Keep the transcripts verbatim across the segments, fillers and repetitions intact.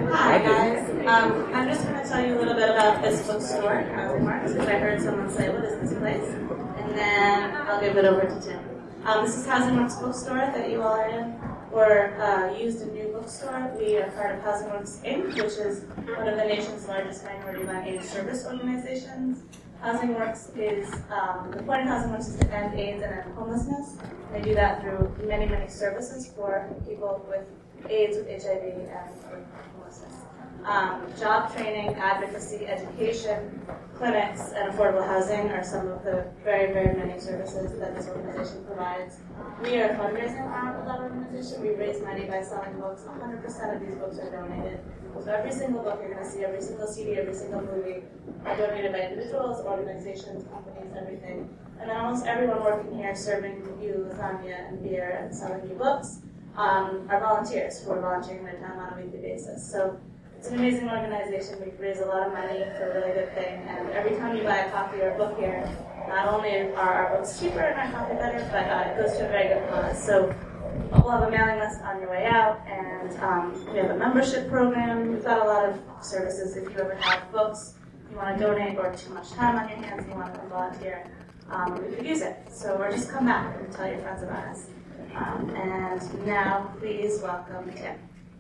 Hi guys. Um, I'm just going to tell you a little bit about this bookstore, Housing Marks, because I heard someone say, what is this place? And then I'll give it over to Tim. Um, this is Housing Works Bookstore that you all are in. We're uh, used a new bookstore. We are part of Housing Works Incorporated, which is one of the nation's largest minority-run AIDS service organizations. Housing Works is, um, the point of Housing Works is to end AIDS and end homelessness. They do that through many, many services for people with AIDS, with H I V, and with homelessness. Um, job training, advocacy, education, clinics, and affordable housing are some of the very, very many services that this organization provides. We are a fundraising arm of that organization. We raise money by selling books. one hundred percent of these books are donated. So every single book you're going to see, every single C D, every single movie are donated by individuals, organizations, companies, everything. And then almost everyone working here serving you lasagna and beer and selling you books um, are volunteers who are volunteering their time on a weekly basis. So it's an amazing organization. We raise a lot of money for a really good thing. And every time you buy a copy or a book here, not only are our books cheaper and our coffee better, but uh, it goes to a very good cause. So we'll have a mailing list on your way out, and um, we have a membership program. We've got a lot of services. If you ever have books you want to donate or too much time on your hands and you want to come volunteer, um, we could use it. So or just come back and tell your friends about us. Um, and now, please welcome Tim.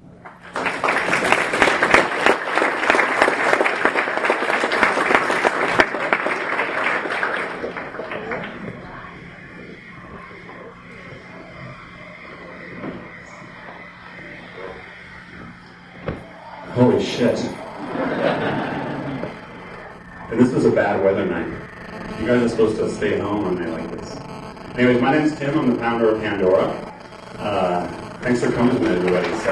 Holy shit. And this was a bad weather night. You guys are supposed to stay home on a night like this. Anyways, my name's Tim. I'm the founder of Pandora. Uh, thanks for coming tonight, everybody. So,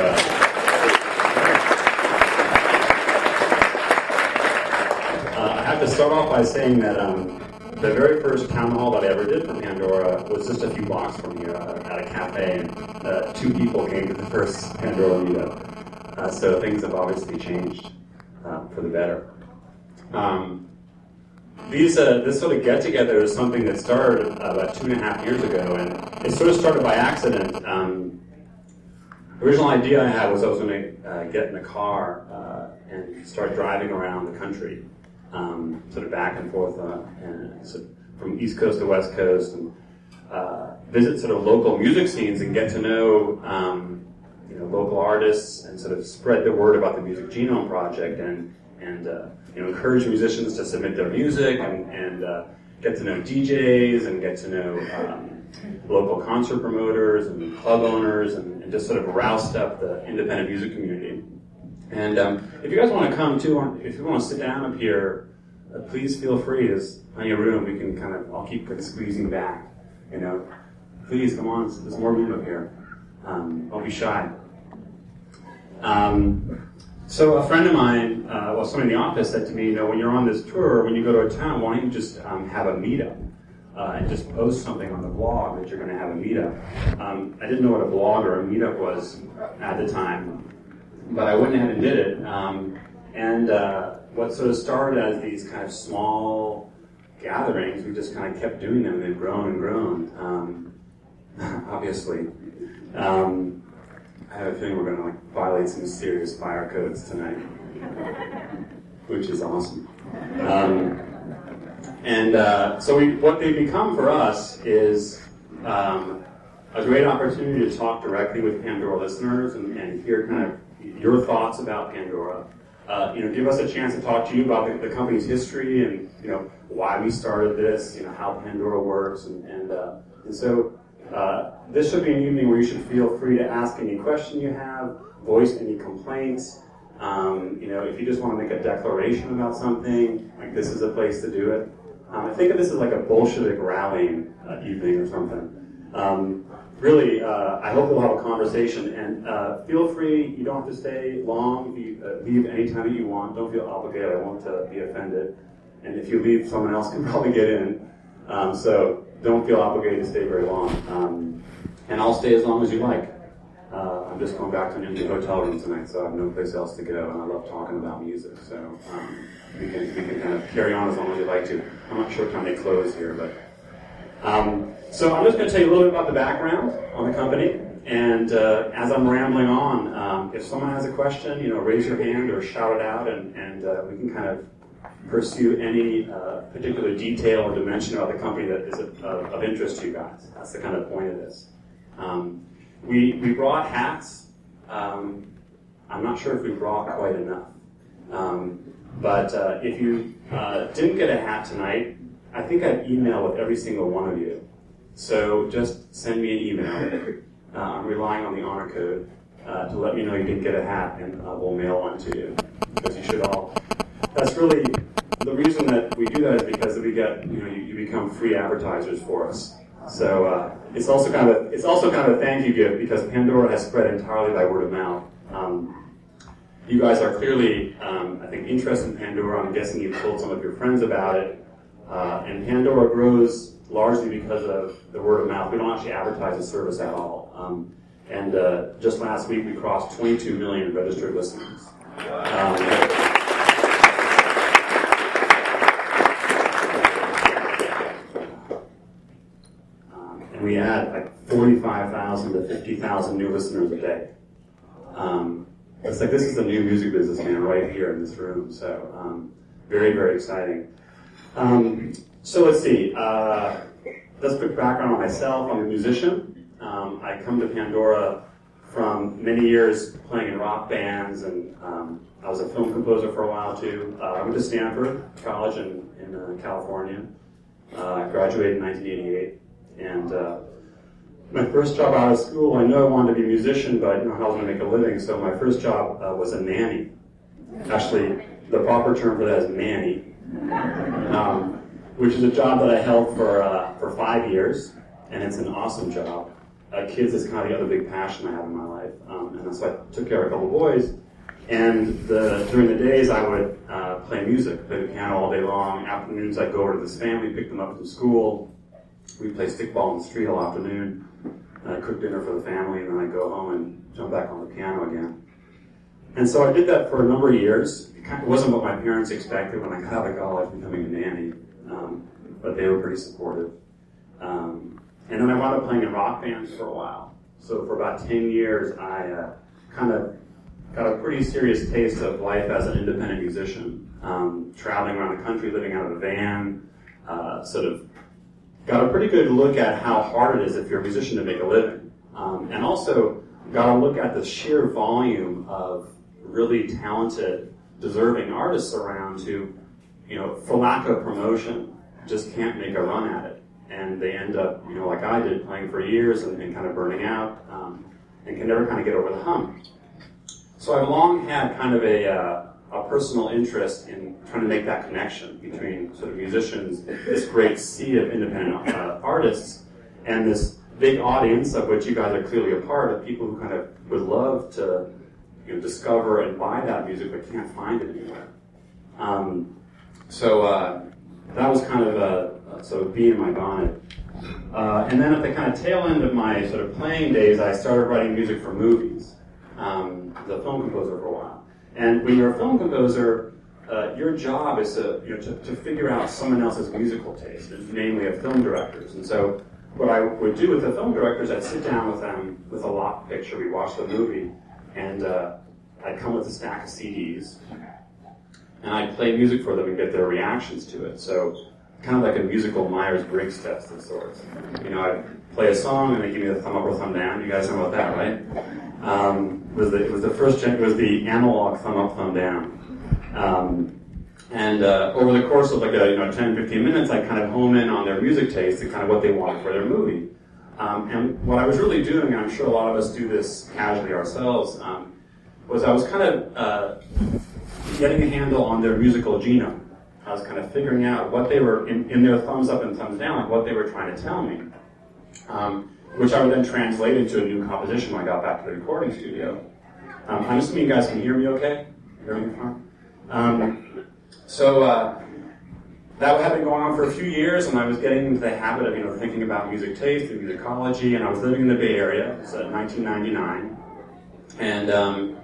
uh, I have to start off by saying that um, the very first town hall that I ever did for Pandora was just a few blocks from here uh, at a cafe, and uh, two people came to the first Pandora meetup. Uh, so things have obviously changed uh, for the better. Um, these, uh, this sort of get-together is something that started uh, about two and a half years ago, and it sort of started by accident. Um, the original idea I had was I was going to uh, get in a car uh, and start driving around the country, um, sort of back and forth, uh, and so from East Coast to West Coast, and uh, visit sort of local music scenes and get to know um, you know, local artists and sort of spread the word about the Music Genome Project, and and uh, you know, encourage musicians to submit their music, and and uh, get to know D Js and get to know um, local concert promoters and club owners, and, and just sort of roust up the independent music community. And um, if you guys want to come too, if you want to sit down up here, uh, please feel free. There's plenty of room. We can kind of, I'll keep like, squeezing back. You know, please come on. There's more room up here. Um, don't be shy. Um, so a friend of mine, uh, well, somebody in the office said to me, you know, when you're on this tour, when you go to a town, why don't you just um, have a meetup uh, and just post something on the blog that you're going to have a meetup. Um, I didn't know what a blog or a meetup was at the time, but I went ahead and did it. Um, and uh, what sort of started as these kind of small gatherings, we just kind of kept doing them. They've grown and grown, um, obviously. Um, I have a feeling we're going to like violate some serious fire codes tonight, which is awesome. Um, and uh, so we, what they become for us is um, a great opportunity to talk directly with Pandora listeners and, and hear kind of your thoughts about Pandora. Uh, you know, give us a chance to talk to you about the, the company's history and you know why we started this, you know how Pandora works, and and, uh, and so. Uh, this should be an evening where you should feel free to ask any question you have, voice any complaints. Um, you know, if you just want to make a declaration about something, like this is a place to do it. Um, I think of this as like a Bolshevik rallying uh, evening or something. Um, really, uh, I hope we'll have a conversation, and uh, feel free. You don't have to stay long. You, uh, leave anytime that you want. Don't feel obligated. I won't uh, be offended. And if you leave, someone else can probably get in. Um, so. Don't feel obligated to stay very long. Um, and I'll stay as long as you like. Uh, I'm just going back to an empty hotel room tonight, so I have no place else to go, and I love talking about music, so um, we can we can kind of carry on as long as you'd like to. I'm not sure what time they close here, but... Um, so I'm just going to tell you a little bit about the background on the company. and uh, as I'm rambling on, um, if someone has a question, you know, raise your hand or shout it out, and, and uh, we can kind of pursue any uh, particular detail or dimension about the company that is of, of interest to you guys. That's the kind of point of this. Um, we, we brought hats. Um, I'm not sure if we brought quite enough. Um, but uh, if you uh, didn't get a hat tonight, I think I've emailed with every single one of you. So just send me an email. Uh, I'm relying on the honor code uh, to let me know you didn't get a hat, and uh, we'll mail one to you. Because you should all. That's really the reason that we do that is because we get you know you, you become free advertisers for us. So uh, it's also kind of it's also kind of a thank you gift because Pandora has spread entirely by word of mouth. Um, you guys are clearly um, I think interested in Pandora. I'm guessing you've told some of your friends about it, uh, and Pandora grows largely because of the word of mouth. We don't actually advertise the service at all. Um, and uh, just last week we crossed twenty-two million registered listeners. Um, um, and we add like forty-five thousand to fifty thousand new listeners a day. Um, it's like this is the new music business, man, right here in this room. So um, very, very exciting. Um, So let's see. Uh, that's a quick background on myself. I'm a musician. Um, I come to Pandora from many years playing in rock bands, and um, I was a film composer for a while too. Uh, I went to Stanford College in, in uh, California. Uh, I graduated in nineteen eighty-eight, and uh, my first job out of school, I knew I wanted to be a musician, but I didn't know how I was going to make a living. So my first job uh, was a nanny. Actually, the proper term for that is manny. Um, which is a job that I held for uh, for five years, and it's an awesome job. Uh, kids is kind of the other big passion I have in my life, um, and so I took care of a couple of boys. And the, during the days, I would uh, play music, play the piano all day long. Afternoons, I'd go over to this family, pick them up from school. We'd play stickball in the street all afternoon. And I'd cook dinner for the family, and then I'd go home and jump back on the piano again. And so I did that for a number of years. It, kind of, it wasn't what my parents expected when I got out of college, becoming a nanny. Um, but they were pretty supportive. Um, and then I wound up playing in rock bands for a while. So for about ten years, I uh, kind of got a pretty serious taste of life as an independent musician, um, traveling around the country, living out of a van, uh, sort of got a pretty good look at how hard it is if you're a musician to make a living. Um, and also got a look at the sheer volume of really talented, deserving artists around who, you know, for lack of promotion, just can't make a run at it. And they end up, you know, like I did, playing for years and, and kind of burning out, um, and can never kind of get over the hump. So I've long had kind of a, uh, a personal interest in trying to make that connection between sort of musicians, this great sea of independent uh, artists, and this big audience of which you guys are clearly a part of, people who kind of would love to, you know, discover and buy that music but can't find it anywhere. Um, So uh, that was kind of a, a sort of bee in my bonnet. Uh, and then at the kind of tail end of my sort of playing days, I started writing music for movies. Um, I was a film composer for a while. And when you're a film composer, uh, your job is to, you know, to, to figure out someone else's musical taste, namely of film directors. And so what I would do with the film directors, I'd sit down with them with a lock picture, we'd watch the movie, and uh, I'd come with a stack of C Ds. And I'd play music for them and get their reactions to it. So kind of like a musical Myers-Briggs test of sorts. You know, I'd play a song and they give me the thumb up or thumb down. You guys know about that, right? Um, it was the, it was the first gen, it was the analog thumb up, thumb down. Um, and uh, over the course of like a, you know, ten, fifteen minutes, I'd kind of home in on their music taste and kind of what they wanted for their movie. Um, and what I was really doing, and I'm sure a lot of us do this casually ourselves, um, was I was kind of uh, getting a handle on their musical genome. I was kind of figuring out what they were, in, in their thumbs up and thumbs down, like what they were trying to tell me. Um, which I would then translate into a new composition when I got back to the recording studio. Um, I'm assuming you guys can hear me okay? Hear me fine? Um, so uh, that had been going on for a few years, and I was getting into the habit of, you know, thinking about music taste and musicology, and I was living in the Bay Area. It was uh, nineteen ninety-nine. And um,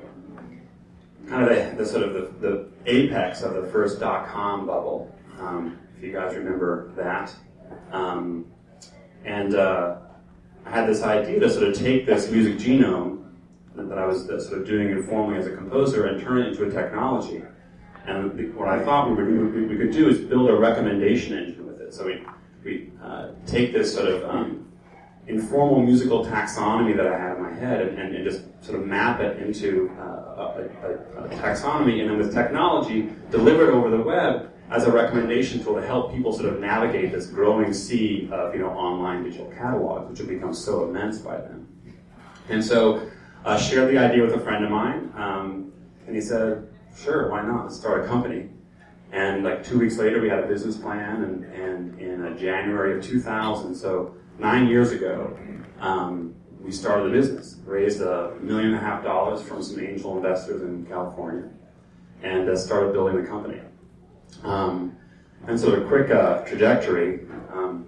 kind of the, the sort of the, the apex of the first dot-com bubble, um, if you guys remember that. Um, and uh, I had this idea to sort of take this music genome that I was sort of doing informally as a composer and turn it into a technology. And the, what I thought we, would, we, we could do is build a recommendation engine with it. So we, we uh, take this sort of um, informal musical taxonomy that I had in my head and, and, and just sort of map it into uh, a, a, a taxonomy, and then with technology, deliver it over the web as a recommendation tool to help people sort of navigate this growing sea of, you know, online digital catalogs, which have become so immense by then. And so I uh, shared the idea with a friend of mine, um, and he said, sure, why not? Let's start a company. And like two weeks later, we had a business plan, and, and in uh, January of two thousand, so nine years ago, um, we started the business, raised a million and a half dollars from some angel investors in California, and uh, started building the company. Um, and so a quick uh, trajectory. Um,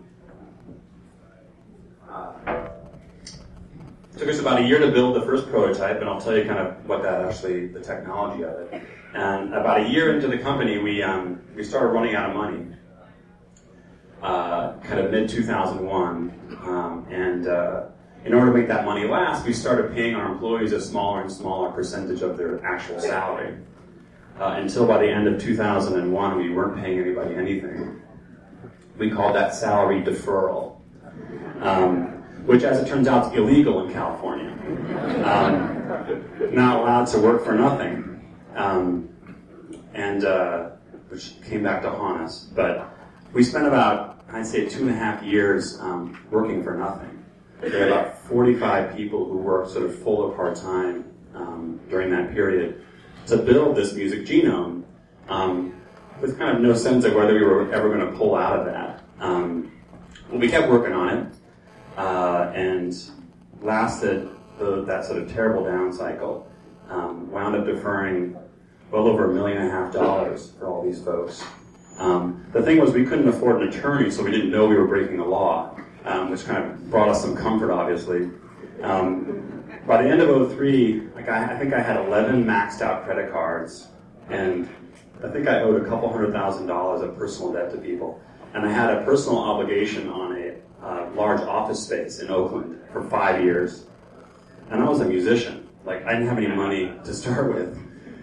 uh, took us about a year to build the first prototype, and I'll tell you kind of what that actually, the technology of it. And about a year into the company, we um, we started running out of money. Uh, kind of mid two thousand one, um, and uh, in order to make that money last, we started paying our employees a smaller and smaller percentage of their actual salary. Uh, until by the end of two thousand one, we weren't paying anybody anything. We called that salary deferral, um, which, as it turns out, is illegal in California. Um, not allowed to work for nothing, um, and uh, which came back to haunt us. But we spent about, I'd say, two and a half years um, working for nothing. There were about forty-five people who worked sort of full or part-time um, during that period to build this music genome, um, with kind of no sense of whether we were ever going to pull out of that. Um, well, we kept working on it, uh, and lasted the, that sort of terrible down cycle. Um, wound up deferring well over a million and a half dollars for all these folks. Um, the thing was, we couldn't afford an attorney, so we didn't know we were breaking the law, um, which kind of brought us some comfort, obviously. Um, by the end of oh three, like I, I think I had eleven maxed out credit cards, and I think I owed a couple hundred thousand dollars of personal debt to people. And I had a personal obligation on a uh, large office space in Oakland for five years. And I was a musician. Like, I didn't have any money to start with.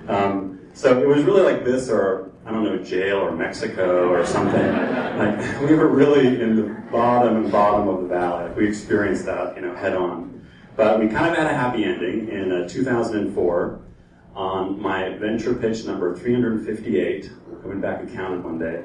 Um, so it was really like this, or I don't know, jail or Mexico or something. Like, we were really in the bottom and bottom of the valley. We experienced that, you know, head on. But we kind of had a happy ending in uh, two thousand four on my venture pitch number three hundred fifty-eight. I went back and counted one day.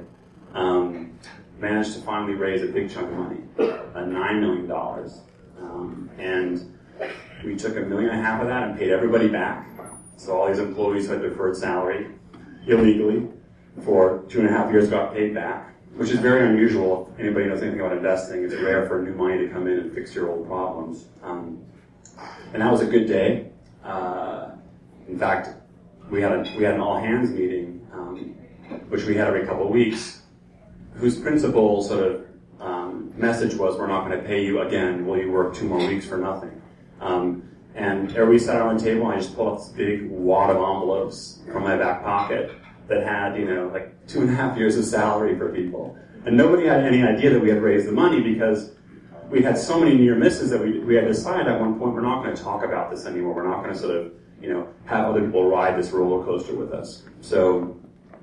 Um, managed to finally raise a big chunk of money, uh, nine million dollars. Um, and we took a million and a half of that and paid everybody back. So all these employees who had deferred salary illegally for two and a half years got paid back, which is very unusual. If anybody knows anything about investing, it's rare for new money to come in and fix your old problems. Um, and that was a good day. Uh, in fact, we had a, we had an all-hands meeting, um, which we had every couple of weeks, whose principal sort of um, message was, we're not going to pay you again, will you work two more weeks for nothing? Um, and everybody sat around the table, and I just pulled out this big wad of envelopes from my back pocket that had, you know, like two and a half years of salary for people. And nobody had any idea that we had raised the money, because we had so many near misses that we, we had decided at one point, we're not going to talk about this anymore. We're not going to sort of, you know, have other people ride this roller coaster with us. So,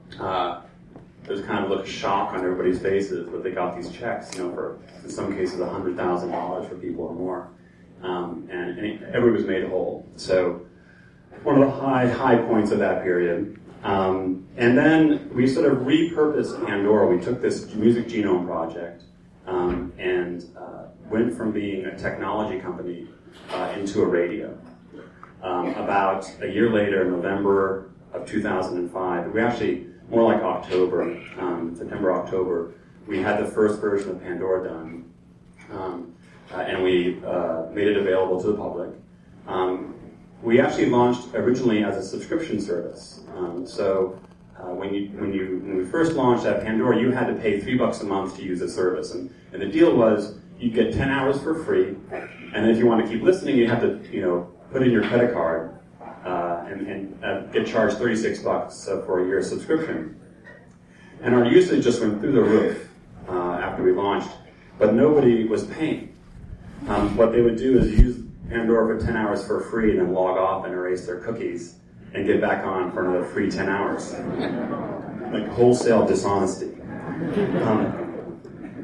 uh, there was kind of a look of shock on everybody's faces, but they got these checks, you know, for, in some cases, one hundred thousand dollars for people or more. Um, and, and everybody was made whole. So, one of the high, high points of that period. Um, and then we sort of repurposed Pandora. We took this music genome project um, and uh, went from being a technology company uh, into a radio. Um, about a year later, November of two thousand five, we actually, more like October, um, September, October, we had the first version of Pandora done. Um, uh, and we uh, made it available to the public. Um, we actually launched originally as a subscription service. Um, so uh, when you when you when we first launched at Pandora, you had to pay three bucks a month to use the service, and, and the deal was you get ten hours for free, and if you want to keep listening, you have to you know put in your credit card uh, and, and uh, get charged thirty-six bucks uh, for a year subscription. And our usage just went through the roof uh, after we launched, but nobody was paying. um, what they would do is use Pandora for ten hours for free and then log off and erase their cookies and get back on for another free ten hours. Like wholesale dishonesty. Um,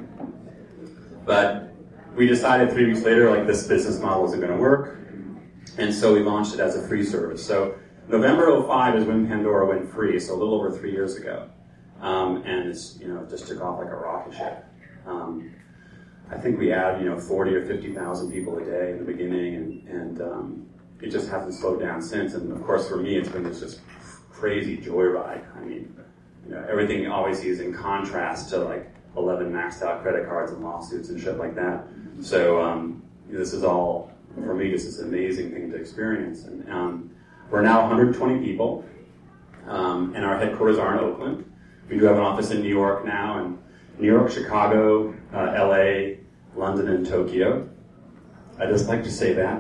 but we decided three weeks later, like, this business model isn't going to work, and so we launched it as a free service. So November oh five is when Pandora went free, so a little over three years ago. Um, and it's, you know, just took off like a rocket ship. Um, I think we add, you know, forty or fifty thousand people a day in the beginning, and, and um, it just hasn't slowed down since. And of course, for me, it's been this just crazy joyride. I mean, you know, everything obviously is in contrast to like eleven maxed out credit cards and lawsuits and shit like that. So um, this is all, for me, just this amazing thing to experience. And um, we're now one hundred twenty people, um, and our headquarters are in Oakland. We do have an office in New York now, and New York, Chicago, uh, L A, London, and Tokyo. I just like to say that.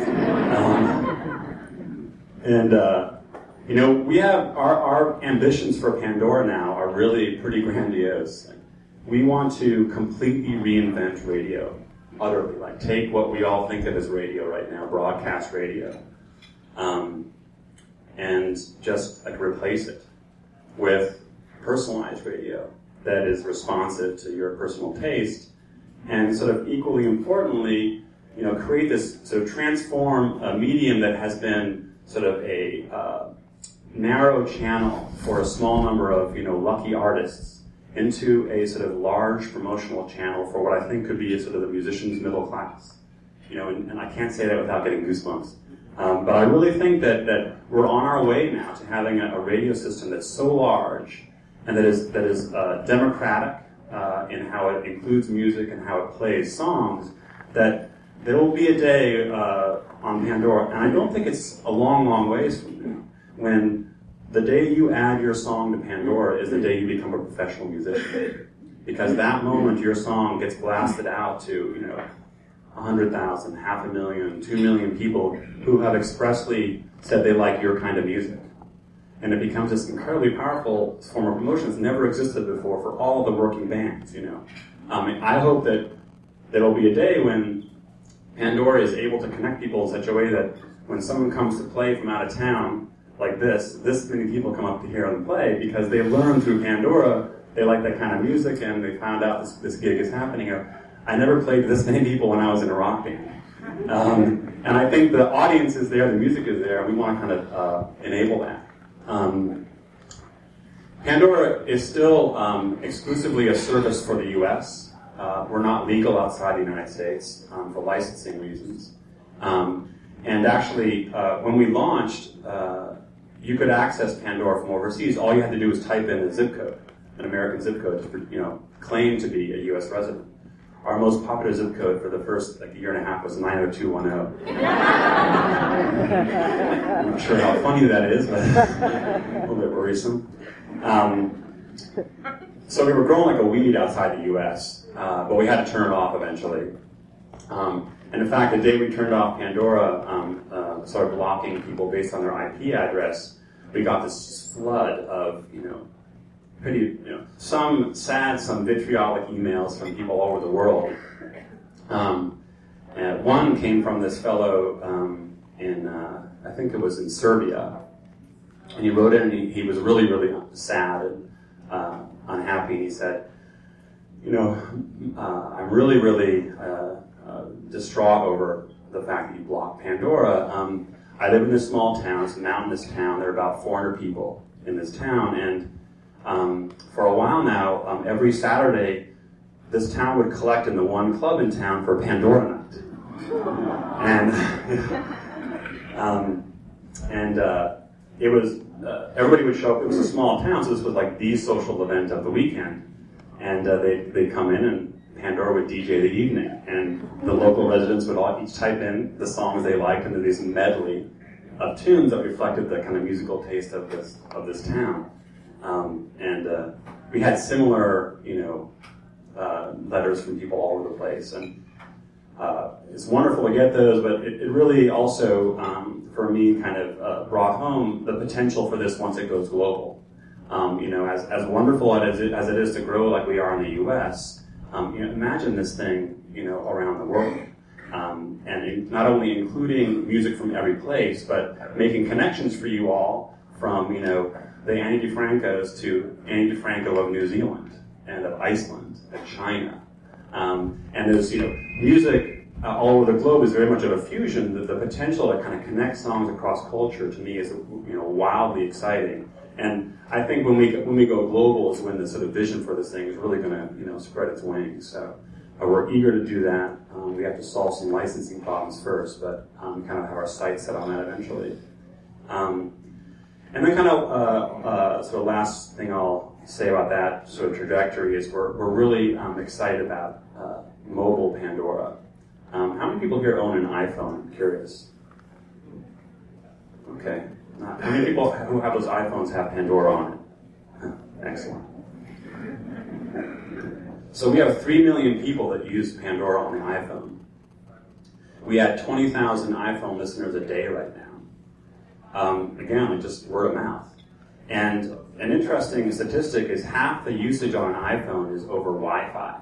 Um, and, uh, you know, we have, our, our ambitions for Pandora now are really pretty grandiose. We want to completely reinvent radio, utterly. Like, take what we all think of as radio right now, broadcast radio, um, and just like replace it with personalized radio that is responsive to your personal taste, and sort of equally importantly, you know, create this, sort of transform a medium that has been sort of a uh, narrow channel for a small number of, you know, lucky artists into a sort of large promotional channel for what I think could be a sort of the musician's middle class. You know, and, and I can't say that without getting goosebumps. Um, but I really think that, that we're on our way now to having a, a radio system that's so large and that is that is uh, democratic uh, in how it includes music and how it plays songs, that there will be a day uh, on Pandora, and I don't think it's a long, long ways from now, when the day you add your song to Pandora is the day you become a professional musician. Because that moment your song gets blasted out to, you know, one hundred thousand, half a million, two million people who have expressly said they like your kind of music. And it becomes this incredibly powerful form of promotion that's never existed before for all the working bands, you know. Um, I hope that there will be a day when Pandora is able to connect people in such a way that when someone comes to play from out of town like this, this many people come up to hear them play because they learned through Pandora they like that kind of music and they found out this, this gig is happening. I never played to this many people when I was in a rock band. Um, and I think the audience is there, the music is there, and we want to kind of uh, enable that. Um, Pandora is still um, exclusively a service for the U S. Uh, we're not legal outside the United States um, for licensing reasons. Um, and actually, uh, when we launched, uh, you could access Pandora from overseas. All you had to do was type in a zip code, an American zip code, to, you know, claim to be a U S resident. Our most popular zip code for the first like year and a half was nine oh two one oh. I'm not sure how funny that is, but a little bit worrisome. Um, so we were growing like a weed outside the U S, uh, but we had to turn it off eventually. Um, and in fact, the day we turned off Pandora, um, uh, started blocking people based on their I P address, we got this flood of, you know, pretty, you know, some sad, some vitriolic emails from people all over the world. Um, and one came from this fellow um, in, uh, I think it was in Serbia, and he wrote in and he, he was really, really sad and uh, unhappy. He said, you know, uh, I'm really, really uh, uh, distraught over the fact that you blocked Pandora. Um, I live in this small town, it's a mountainous town, there are about four hundred people in this town, and Um, for a while now, um, every Saturday, this town would collect in the one club in town for Pandora Night. And um, and uh, it was, uh, everybody would show up. It was a small town, so this was like the social event of the weekend. And uh, they, they'd come in and Pandora would D J the evening. And the local residents would all each type in the songs they liked into these medley of tunes that reflected the kind of musical taste of this of this town. Um, and uh, we had similar, you know, uh, letters from people all over the place, and uh, it's wonderful to get those. But it, it really also, um, for me, kind of uh, brought home the potential for this once it goes global. Um, you know, as as wonderful as it as it is to grow like we are in the U S. Um, you know, imagine this thing, you know, around the world. Um, and in, not only including music from every place, but making connections for you all from, you know, the Annie DeFrancos to Annie DeFranco of New Zealand and of Iceland and China. Um, and there's, you know, music uh, all over the globe is very much of a fusion. The, the potential to kind of connect songs across culture to me is, you know, wildly exciting. And I think when we when we go global is when the sort of vision for this thing is really going to, you know, spread its wings. So uh, we're eager to do that. Um, we have to solve some licensing problems first, but um, kind of have our sights set on that eventually. Um, and then kind of uh, uh, sort of last thing I'll say about that sort of trajectory is we're we're really um, excited about uh, mobile Pandora. Um, how many people here own an iPhone? I'm curious. Okay. Uh, how many people who have those iPhones have Pandora on it? Excellent. So we have three million people that use Pandora on the iPhone. We had twenty thousand iPhone listeners a day right now. Um, again, like just word of mouth. And an interesting statistic is half the usage on an iPhone is over Wi-Fi.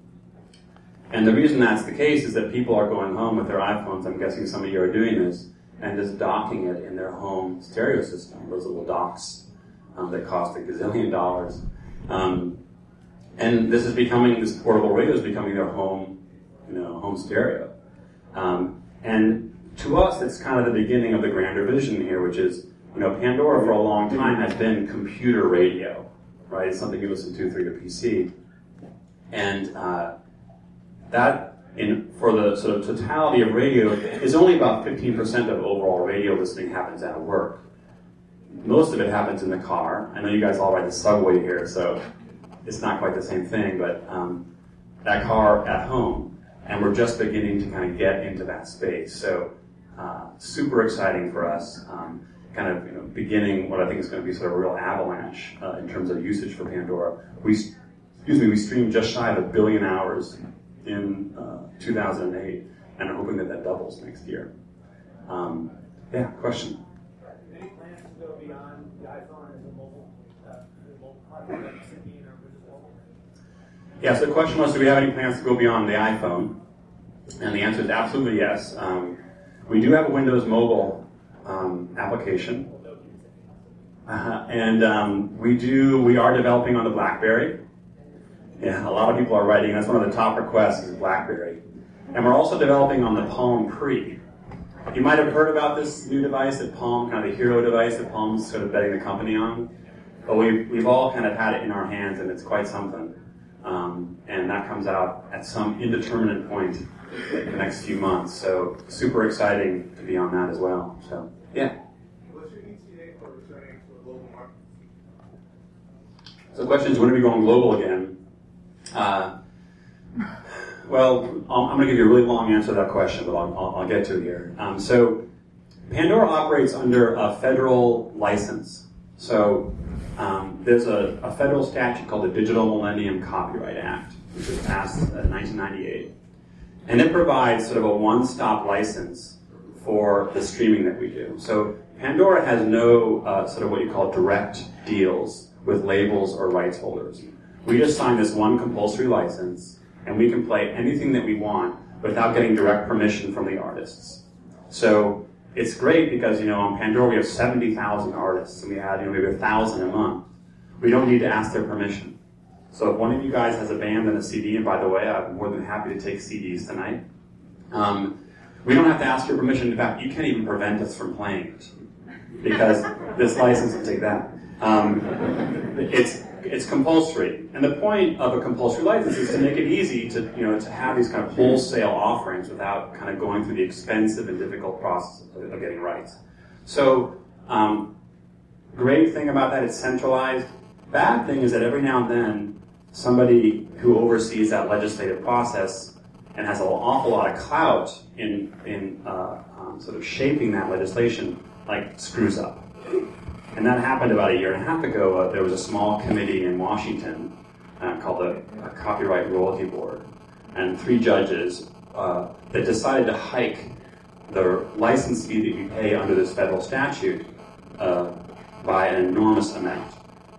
And the reason that's the case is that people are going home with their iPhones, I'm guessing some of you are doing this, and just docking it in their home stereo system, those little docks um, that cost a gazillion dollars. Um, and this is becoming, this portable radio is becoming their home, you know, home stereo. Um, and to us, it's kind of the beginning of the grander vision here, which is, you know, Pandora for a long time has been computer radio, right? It's something you listen to through your P C. And uh, that, in for the sort of totality of radio, is only about fifteen percent of overall radio listening happens at work. Most of it happens in the car. I know you guys all ride the subway here, so it's not quite the same thing, but um, that car at home. And we're just beginning to kind of get into that space. So uh, super exciting for us. Um, kind of, you know, beginning what I think is going to be sort of a real avalanche uh, in terms of usage for Pandora. We, excuse me, we streamed just shy of a billion hours in uh, two thousand eight, and I'm hoping that that doubles next year. Um, yeah, question? Any plans to go beyond the iPhone as a mobile, uh, mobile platform like Symbian or Mobile? Yeah, so the question was, do we have any plans to go beyond the iPhone? And the answer is absolutely yes. Um, we do have a Windows Mobile um, application. Uh, and um, we do, we are developing on the BlackBerry. Yeah, a lot of people are writing, that's one of the top requests is BlackBerry. And we're also developing on the Palm Pre. You might have heard about this new device that Palm, kind of the hero device that Palm's sort of betting the company on. But we've, we've all kind of had it in our hands, and it's quite something. Um, and that comes out at some indeterminate point in the next few months. So super exciting to be on that as well. So, yeah. What's your E T A for returning to a global market? So the question is, when are we going global again? Uh, well, I'm going to give you a really long answer to that question, but I'll, I'll, I'll get to it here. Um, so Pandora operates under a federal license. So um, there's a, a federal statute called the Digital Millennium Copyright Act, which was passed in nineteen ninety-eight. And it provides sort of a one-stop license for the streaming that we do. So Pandora has no uh, sort of what you call direct deals with labels or rights holders. We just sign this one compulsory license, and we can play anything that we want without getting direct permission from the artists. So it's great because, you know, on Pandora we have seventy thousand artists, and we have, you know, maybe one thousand a month. We don't need to ask their permission. So if one of you guys has a band and a C D, and by the way, I'm more than happy to take C Ds tonight, um, we don't have to ask your permission. In fact, you can't even prevent us from playing it because this license will take that. Um, it's it's compulsory, and the point of a compulsory license is to make it easy to, you know, to have these kind of wholesale offerings without kind of going through the expensive and difficult process of, of getting rights. So, um, great thing about that, it's centralized. Bad thing is that every now and then, somebody who oversees that legislative process and has an awful lot of clout in in uh, um, sort of shaping that legislation, like screws up. And that happened about a year and a half ago. Uh, there was a small committee in Washington uh, called the uh, Copyright Royalty Board, and three judges uh, that decided to hike the license fee that we pay under this federal statute uh, by an enormous amount.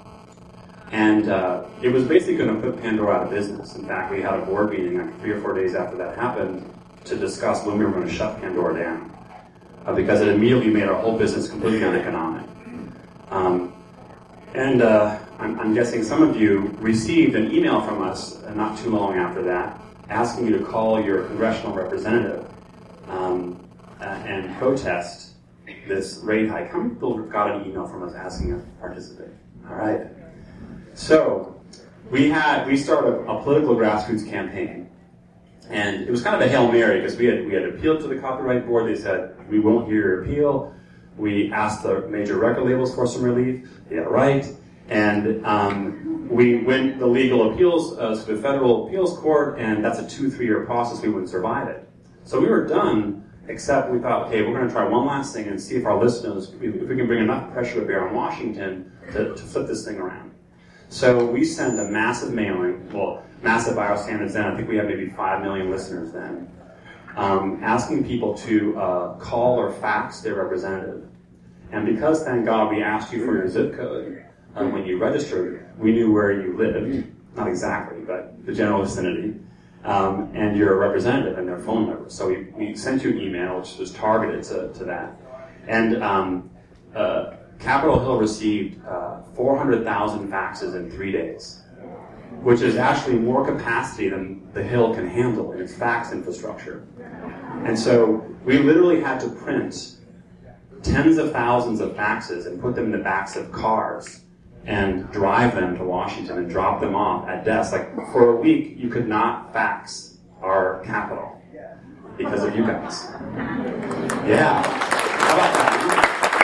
And uh, it was basically going to put Pandora out of business. In fact, we had a board meeting like three or four days after that happened to discuss when we were going to shut Pandora down, uh, because it immediately made our whole business completely uneconomic. Um, and uh, I'm, I'm guessing some of you received an email from us uh, not too long after that, asking you to call your congressional representative um, uh, and protest this rate hike. How many people got an email from us asking us to participate? All right. So we had we started a, a political grassroots campaign, and it was kind of a Hail Mary because we had we had appealed to the Copyright Board. They said, we won't hear your appeal. We asked the major record labels for some relief. Yeah, right. And um, we went the legal appeals uh, to the federal appeals court, and that's a two, three-year process. We wouldn't survive it. So we were done, except we thought, okay, we're going to try one last thing and see if our listeners, if we can bring enough pressure to bear on Washington to, to flip this thing around. So we sent a massive mailing, well, massive by our standards then. I think we had maybe five million listeners then. Um, asking people to uh, call or fax their representative. And because, thank God, we asked you for your zip code um, when you registered, we knew where you lived, not exactly, but the general vicinity, um, and your representative and their phone number. So we, we sent you an email which was targeted to, to that. And um, uh, Capitol Hill received uh, four hundred thousand faxes in three days, which is actually more capacity than the Hill can handle in its fax infrastructure. And so we literally had to print tens of thousands of faxes and put them in the backs of cars and drive them to Washington and drop them off at desks. Like, for a week, you could not fax our Capitol because of you guys. Yeah. How about that?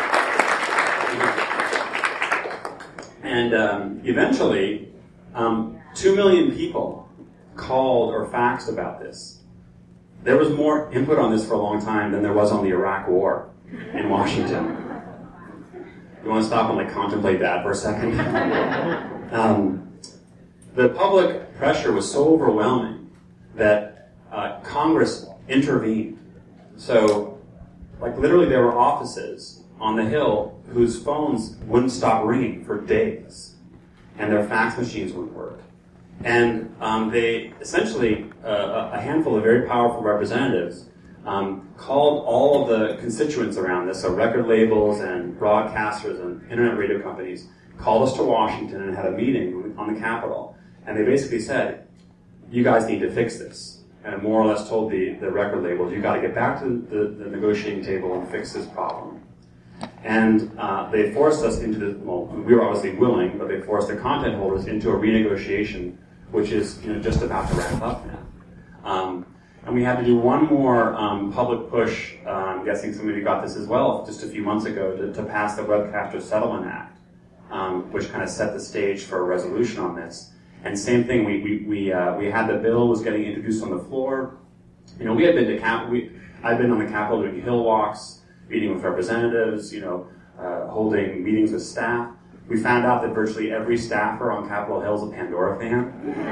And um, eventually, um, two million people called or faxed about this. There was more input on this for a long time than there was on the Iraq War in Washington. You want to stop and like contemplate that for a second? um, the public pressure was so overwhelming that uh, Congress intervened. So, like literally there were offices on the Hill whose phones wouldn't stop ringing for days, and their fax machines wouldn't work. And um, they essentially, uh, a handful of very powerful representatives um, called all of the constituents around this, so record labels and broadcasters and internet radio companies, called us to Washington and had a meeting on the Capitol. And they basically said, you guys need to fix this. And more or less told the, the record labels, you got to get back to the, the negotiating table and fix this problem. And uh, they forced us into the, well, we were obviously willing, but they forced the content holders into a renegotiation, which is, you know, just about to wrap up now. Um, and we had to do one more um, public push, uh, I'm guessing some of you got this as well, just a few months ago, to, to pass the Webcaster Settlement Act, um, which kind of set the stage for a resolution on this. And same thing, we we we, uh, we had the bill was getting introduced on the floor. You know, we had been to Cap, we, I'd been on the Capitol doing hill walks, meeting with representatives, you know, uh, holding meetings with staff. We found out that virtually every staffer on Capitol Hill is a Pandora fan,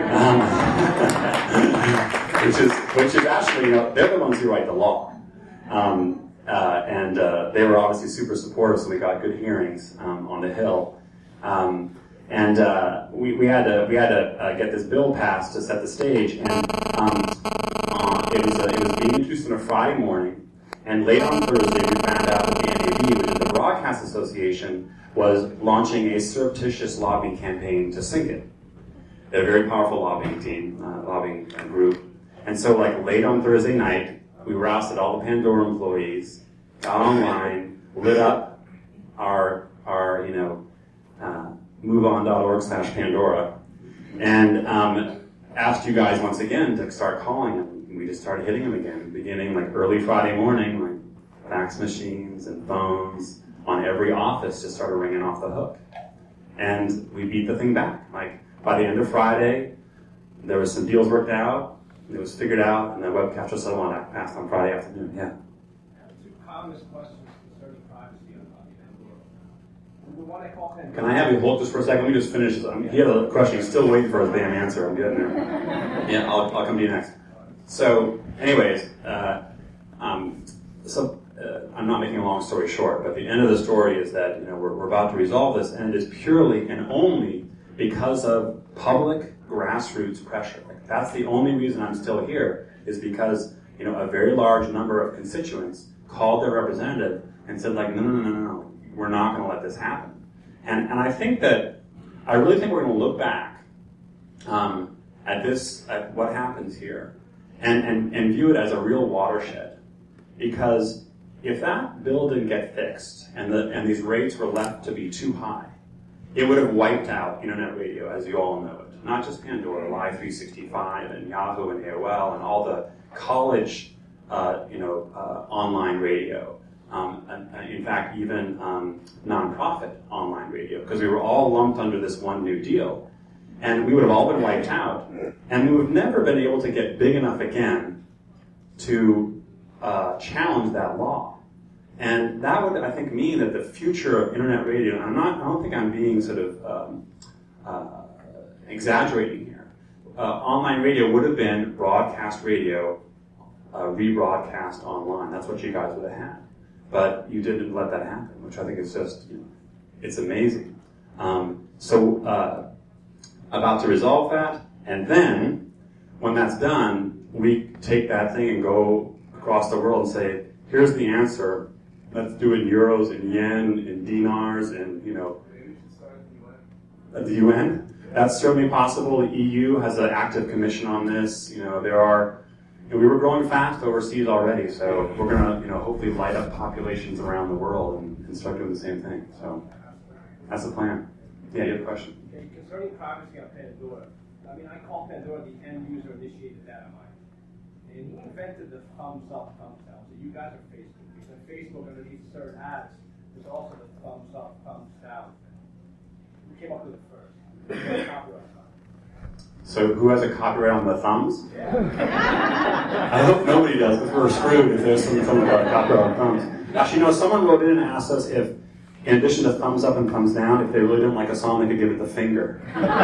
um, which is which is actually, you know, they're the ones who write the law, um, uh, and uh, they were obviously super supportive, so we got good hearings um, on the Hill, um, and uh, we we had to we had to uh, get this bill passed to set the stage, and um, uh, it was uh, it was being introduced on a Friday morning, and late on Thursday we found out that the N A B, which is the Broadcast Association, was launching a surreptitious lobbying campaign to sink it. They're a very powerful lobbying team, uh, lobbying group. And so, like, late on Thursday night, we rousted all the Pandora employees, got online, lit up our, our you know, uh, moveon.org slash Pandora, and um, asked you guys once again to start calling them. We just started hitting them again, beginning, like, early Friday morning, like, fax machines and phones on every office just started ringing off the hook. And we beat the thing back. Like, by the end of Friday, there was some deals worked out, it was figured out, and the Webcaster Settlement Act passed on Friday afternoon, yeah. Two commonest questions concerning privacy on Pandora. The one I call Pandora. Can I have you hold this for a second? Let me just finish this. I'm, he had a question, he's still waiting for his damn answer. I'm getting there. Yeah, I'll, I'll come to you next. So, anyways, uh, um, so, Uh, I'm not making a long story short, but the end of the story is that, you know, we're, we're about to resolve this, and it is purely and only because of public grassroots pressure. Like, that's the only reason I'm still here, is because, you know, a very large number of constituents called their representative and said, like, no, no, no, no, no, we're not going to let this happen. And and I think that, I really think we're going to look back um, at this, at what happens here, and, and, and view it as a real watershed. Because if that bill didn't get fixed and the and these rates were left to be too high, it would have wiped out internet radio, as you all know it. Not just Pandora, Live three sixty-five and Yahoo and A O L and all the college, uh, you know, uh, online radio. Um, and, and in fact, even um, nonprofit online radio, because we were all lumped under this one new deal. And we would have all been wiped out. And we would have never been able to get big enough again to uh, challenge that law. And that would, I think, mean that the future of internet radio, and I'm not, I don't think I'm being sort of um, uh, exaggerating here. Uh, online radio would have been broadcast radio, uh, rebroadcast online. That's what you guys would have had. But you didn't let that happen, which I think is just, you know, it's amazing. Um, so, uh, about to resolve that, and then, when that's done, we take that thing and go across the world and say, here's the answer. Let's do it in euros, in yen, in dinars, and, you know, at the U N. That's certainly possible. The E U has an active commission on this. You know, there are, you know, we were growing fast overseas already, so we're going to, you know, hopefully light up populations around the world and, and start doing the same thing. So that's the plan. Yeah, you have a question? Okay, concerning privacy on Pandora, I mean, I call Pandora the end user initiated data mine. And he invented the thumbs up, thumbs down. So you guys are Facebook. Because Facebook, underneath certain ads, there's also the thumbs up, thumbs down. Who came up with it first? Copyright. So who has a copyright on the thumbs? Yeah. I hope nobody does, because we're screwed if there's some, something about copyright on thumbs. Actually, you know, someone wrote in and asked us if, in addition to thumbs up and thumbs down, if they really didn't like a song, they could give it the finger.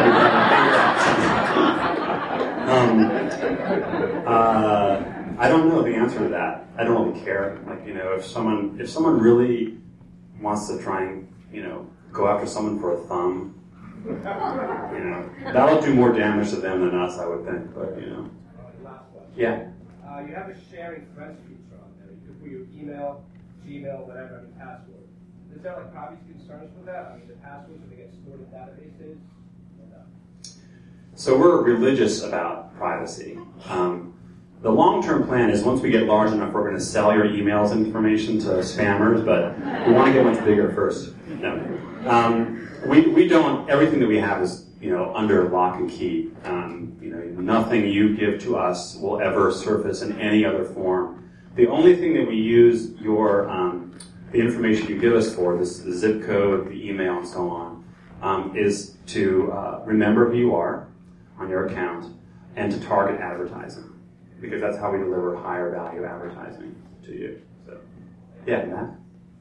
um, uh, I don't know the answer to that. I don't really care. Like, you know, if someone if someone really wants to try and, you know, go after someone for a thumb, you know, that'll do more damage to them than us, I would think. But, you know. Last question. Yeah. Uh, you have a sharing friends feature on there. You could put your email, Gmail, whatever, and password. Is there like privacy concerns with that? I mean, the passwords, do they get stored in databases? No. So we're religious about privacy. Um, the long-term plan is once we get large enough, we're going to sell your emails information to spammers, but we want to get much bigger first. No. Um, we, we don't, everything that we have is, you know, under lock and key. Um, you know, nothing you give to us will ever surface in any other form. The only thing that we use your, um, the information you give us for, this, the zip code, the email, and so on, um, is to uh, remember who you are on your account and to target advertising, because that's how we deliver higher value advertising to you. So, yeah, Matt?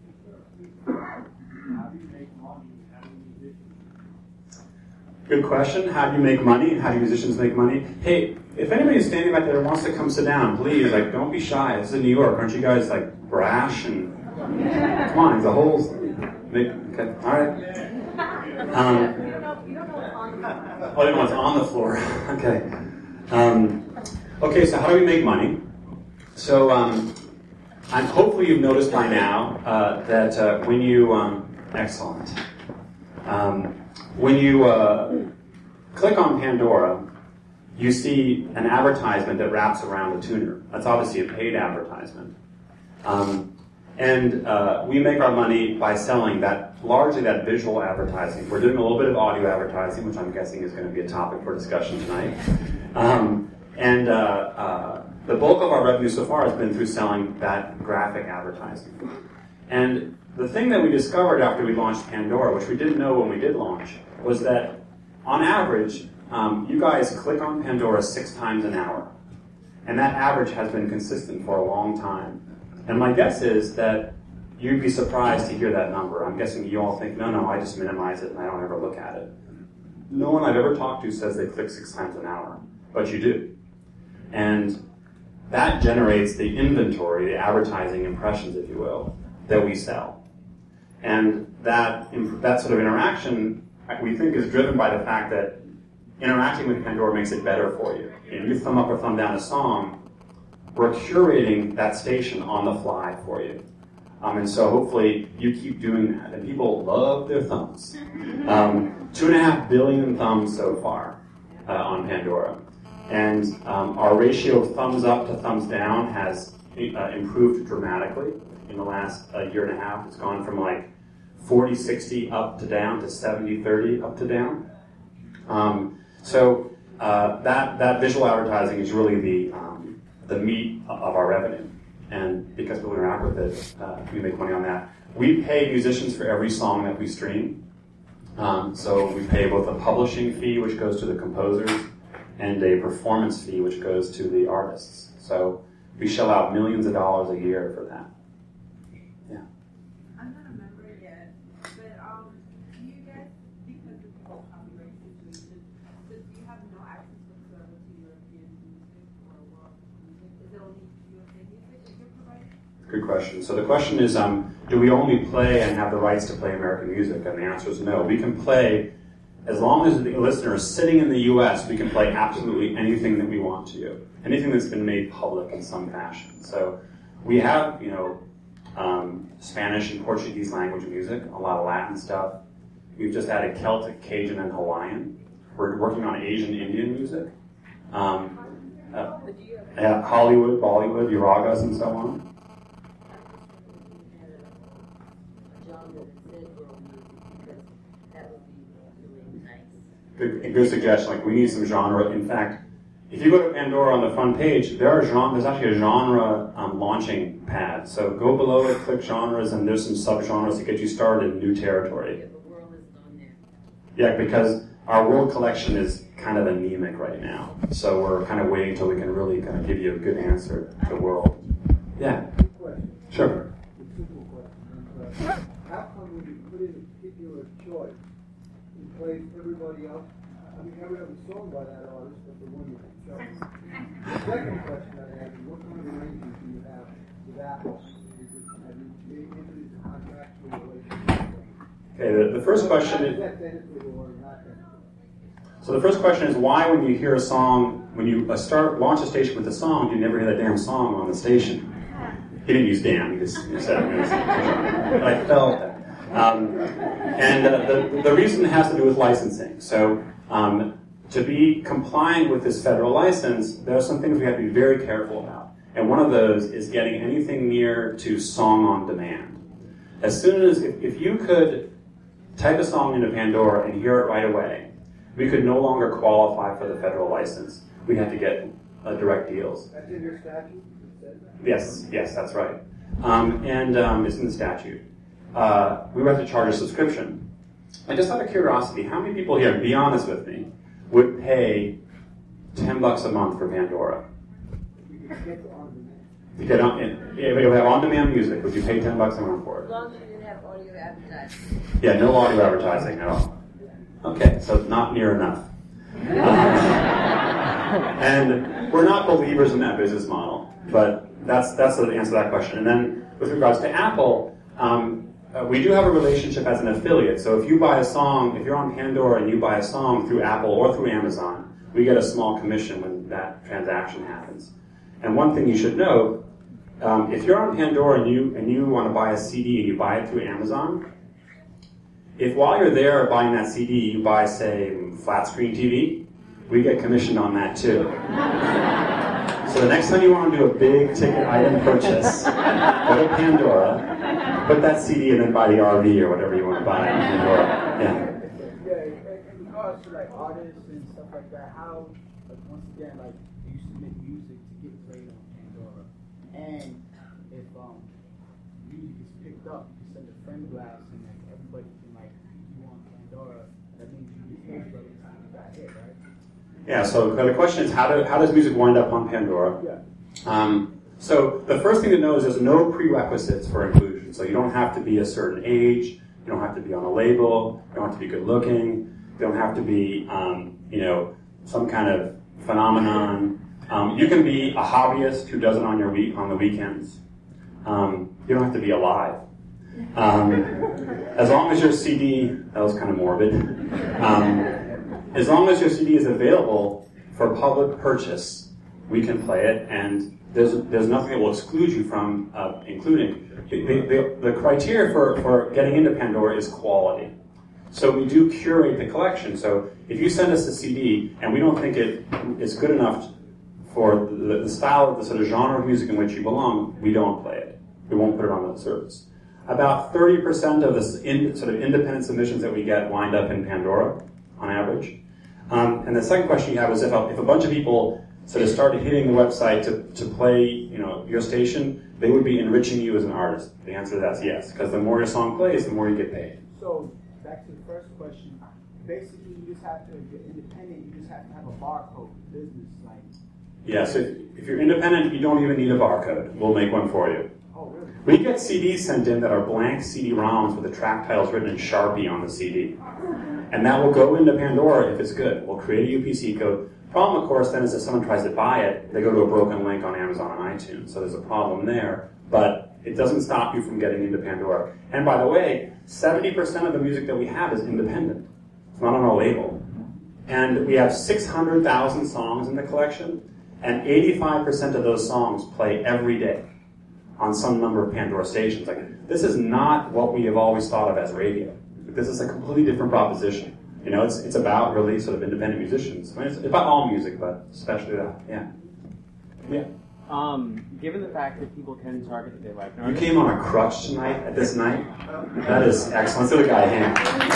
How do you make money? How do you musicians? Good question. How do you make money? How do musicians make money? Hey, if anybody's standing back there and wants to come sit down, please, like, don't be shy. This is in New York. Aren't you guys, like, brash and... Come on, it's a whole... Make, okay, all right. Um, You don't know, you don't know what's on the floor. oh, you know what's on the floor. Okay. Um, okay, so how do we make money? So, um, I'm, hopefully you've noticed by now uh, that uh, when you... Um, excellent. Um, when you uh, click on Pandora, you see an advertisement that wraps around a tuner. That's obviously a paid advertisement. Um, and uh, we make our money by selling that, largely that visual advertising. We're doing a little bit of audio advertising, which I'm guessing is going to be a topic for discussion tonight. Um, and uh, uh, the bulk of our revenue so far has been through selling that graphic advertising. And the thing that we discovered after we launched Pandora, which we didn't know when we did launch, was that on average, um, you guys click on Pandora six times an hour. And that average has been consistent for a long time. And my guess is that you'd be surprised to hear that number. I'm guessing you all think, no, no, I just minimize it and I don't ever look at it. No one I've ever talked to says they click six times an hour, but you do. And that generates the inventory, the advertising impressions, if you will, that we sell. And that, that sort of interaction, we think, is driven by the fact that interacting with Pandora makes it better for you. You know, you thumb up or thumb down a song, we're curating that station on the fly for you. Um, and so hopefully you keep doing that. And people love their thumbs. Um, two and a half billion thumbs so far uh, on Pandora. And um, our ratio of thumbs up to thumbs down has uh, improved dramatically in the last uh, year and a half. It's gone from like forty sixty up to down to seventy thirty up to down. Um, so uh, that that visual advertising is really the um, the meat of our revenue. And because people interact with it, uh, we make money on that. We pay musicians for every song that we stream. Um, so we pay both a publishing fee, which goes to the composers, and a performance fee, which goes to the artists. So we shell out millions of dollars a year for that. Yeah. I'm not a member yet, but um, do you guys, because of the copyright situation, do you have no access whatsoever to European music or world music? Is it only U S A music that you're providing? Good question. So the question is, um, do we only play and have the rights to play American music? And the answer is no. We can play, as long as the listener is sitting in the U S, we can play absolutely anything that we want to. Anything that's been made public in some fashion. So we have, you know, um, Spanish and Portuguese language music, a lot of Latin stuff. We've just added Celtic, Cajun, and Hawaiian. We're working on Asian Indian music. Um, uh, yeah, Hollywood, Bollywood, Uragas, and so on. Good, good suggestion. Like, we need some genre. In fact, if you go to Pandora on the front page, there are genre, there's actually a genre um, launching pad. So go below it, click genres, and there's some subgenres to get you started in new territory. Yeah, the world is on there. Yeah, because our world collection is kind of anemic right now. So we're kind of waiting until we can really kind of give you a good answer to the world. Yeah. Question. Sure. A simple question. Uh, how come when you put in a particular choice, it plays everybody else? I mean, every other song by that artist, but the one you chose. The second question I have is, what kind of arrangement do you have with Apple? Is it, have you made into this contractual relationship? Okay, the, the first question Is is... that benefit or not benefit? So the first question is, why when you hear a song, when you uh, start launch a station with a song, you never hear that damn song on the station? He didn't use damn, he just he said it. But I felt that. Um, and uh, the, the reason has to do with licensing. So um, to be compliant with this federal license, there are some things we have to be very careful about. And one of those is getting anything near to song on demand. As soon as, if, if you could type a song into Pandora and hear it right away, we could no longer qualify for the federal license. We have to get uh, direct deals. That's in your statute? Yes, yes, that's right. Um, and um, it's in the statute. Uh, we would have to charge a subscription. And just out of curiosity, how many people here, be honest with me, would pay ten bucks a month for Pandora? You can get on demand. To get on, if you have on-demand music, would you pay ten bucks a month for As it? long as you didn't have audio advertising. Yeah, no audio advertising at all. Okay, so not near enough. And we're not believers in that business model, but that's that's the answer to that question. And then with regards to Apple, um, uh, we do have a relationship as an affiliate. So if you buy a song, if you're on Pandora and you buy a song through Apple or through Amazon, we get a small commission when that transaction happens. And one thing you should know, um, if you're on Pandora and you and you want to buy a C D and you buy it through Amazon, if while you're there buying that C D, you buy, say, flat screen T V, we get commissioned on that too. So the next time you want to do a big ticket item purchase, go to Pandora, put that C D and then buy the R V or whatever you want to buy on Pandora. Yeah. Yeah, in regards to like artists and stuff like that, how, like once again, like you submit music to get played on Pandora, and if um music is picked up, you send a friend blast and like everybody can like pick you on Pandora, that means you get paid every time you got hit, right? Yeah, so the question is, how, do, how does music wind up on Pandora? Yeah. Um, so the first thing to know is there's no prerequisites for inclusion. So you don't have to be a certain age, you don't have to be on a label, you don't have to be good looking, you don't have to be, um, you know, some kind of phenomenon. Um, you can be a hobbyist who does it on your week on the weekends. Um, you don't have to be alive. Um, as long as your C D, that was kind of morbid. Um, As long as your C D is available for public purchase we can play it, and there's there's nothing that will exclude you from uh, including. The, the, the criteria for, for getting into Pandora is quality. So we do curate the collection. So if you send us a C D and we don't think it is good enough for the, the style, the sort of genre of music in which you belong, we don't play it. We won't put it on the service. About thirty percent of the in, sort of independent submissions that we get wind up in Pandora, on average. Um, and the second question you have is if a, if a bunch of people sort of started hitting the website to, to play, you know, your station, they would be enriching you as an artist. The answer to that is yes, because the more your song plays, the more you get paid. So back to the first question. Basically, you just have to, if you're independent, you just have to have a barcode business, like. Yeah, so if, if you're independent, you don't even need a barcode. We'll make one for you. Oh, really? We get C Ds sent in that are blank C D ROMs with the track titles written in Sharpie on the C D. And that will go into Pandora if it's good. We'll create a U P C code. Problem, of course, then is if someone tries to buy it, they go to a broken link on Amazon and iTunes. So there's a problem there. But it doesn't stop you from getting into Pandora. And by the way, seventy percent of the music that we have is independent. It's not on our label. And we have six hundred thousand songs in the collection, and eighty-five percent of those songs play every day on some number of Pandora stations. Like, this is not what we have always thought of as radio. This is a completely different proposition. You know, it's it's about really sort of independent musicians. I mean, it's about all music, but especially that. Yeah. Yeah. Um, given the fact that people can target their like You came on a crutch tonight at this night. That is excellent. Let's give the guy a hand.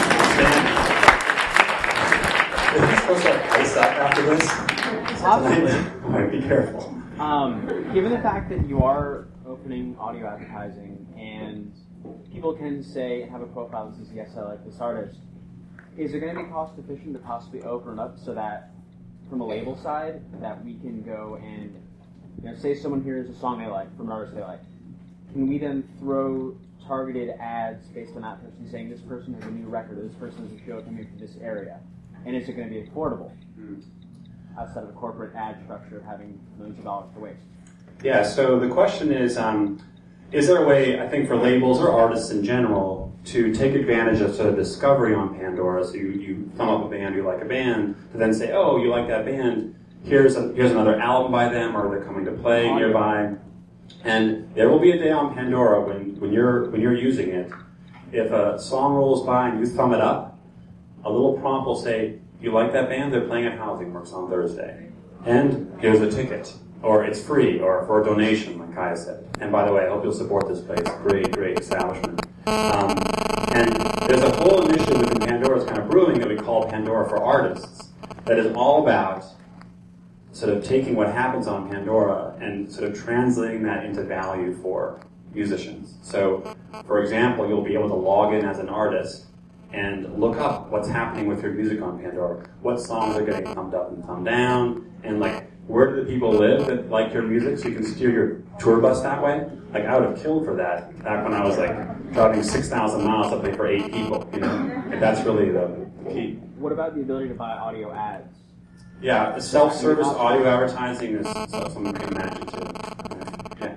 Is he supposed to ice up after this? Possibly. All right, be careful. Um, given the fact that you are opening audio advertising and people can say have a profile that says yes, I like this artist. Is it going to be cost efficient to possibly open it up so that, from a label side, that we can go and, you know, say someone hears a song they like from an artist they like, can we then throw targeted ads based on that person saying this person has a new record or this person has a show coming from this area, and is it going to be affordable mm. outside of a corporate ad structure of having millions of dollars to waste? Yeah. So the question is, um, is there a way, I think, for labels or artists in general to take advantage of sort of discovery on Pandora? So you, you thumb up a band, you like a band, to then say, oh, you like that band, here's a, here's another album by them, or they're coming to play nearby. And there will be a day on Pandora when, when you're when you're using it, if a song rolls by and you thumb it up, a little prompt will say, you like that band? They're playing at Housing Works on Thursday. And here's a ticket. Or it's free, or for a donation, like Kaya said. And by the way, I hope you'll support this place. Great, great establishment. Um, and there's a whole initiative within Pandora that's kind of brewing that we call Pandora for Artists, that is all about sort of taking what happens on Pandora and sort of translating that into value for musicians. So, for example, you'll be able to log in as an artist and look up what's happening with your music on Pandora. What songs are getting thumbed up and thumbed down, and like, where do the people live that like your music, so you can steer your tour bus that way? Like, I would have killed for that back when I was like driving six thousand miles to play for eight people, you know? Like, that's really the key. What about the ability to buy audio ads? Yeah, self-service audio advertising is something we can imagine too. Yeah.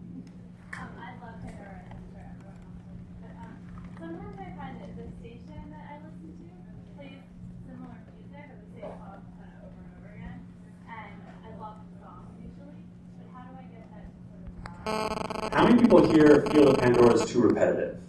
Um, I love Pandora, and I'm sure everyone else does. But um, sometimes I find that the station that I listen to plays similar music or the same song kind of over and over again. And I love the songs usually, but how do I get that to sort of... How many people here feel that Pandora is too repetitive?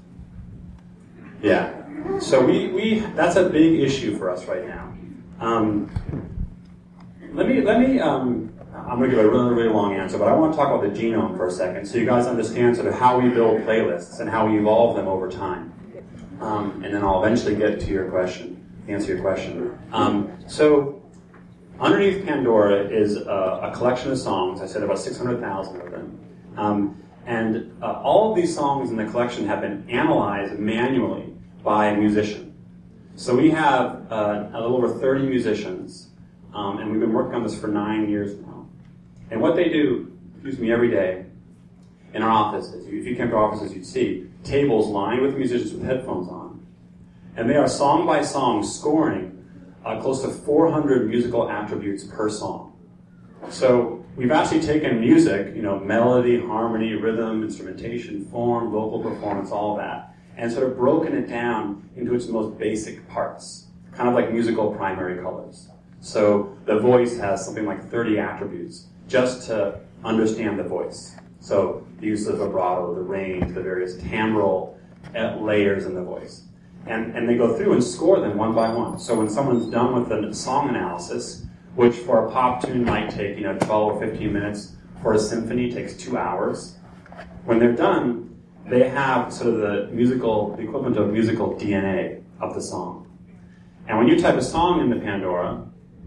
Yeah. So we, we that's a big issue for us right now. Um, let me, let me um, I'm going to give a really, really long answer, but I want to talk about the genome for a second so you guys understand sort of how we build playlists and how we evolve them over time. Um, and then I'll eventually get to your question, answer your question. Um, so underneath Pandora is a, a collection of songs. I said about six hundred thousand of them. Um, and uh, all of these songs in the collection have been analyzed manually by a musician. So we have uh, a little over thirty musicians, um, and we've been working on this for nine years now. And what they do, excuse me, every day in our offices, if you came to our offices, you'd see tables lined with musicians with headphones on. And they are song by song scoring uh, close to four hundred musical attributes per song. So we've actually taken music, you know, melody, harmony, rhythm, instrumentation, form, vocal performance, all that, and sort of broken it down into its most basic parts, kind of like musical primary colors. So the voice has something like thirty attributes. just to understand the voice. So the use of vibrato, the range, the various timbral uh, layers in the voice. And, and they go through and score them one by one. So when someone's done with the song analysis, which for a pop tune might take, you know, twelve or fifteen minutes, for a symphony takes two hours. When they're done, they have sort of the musical, the equivalent of musical D N A of the song. And when you type a song into Pandora,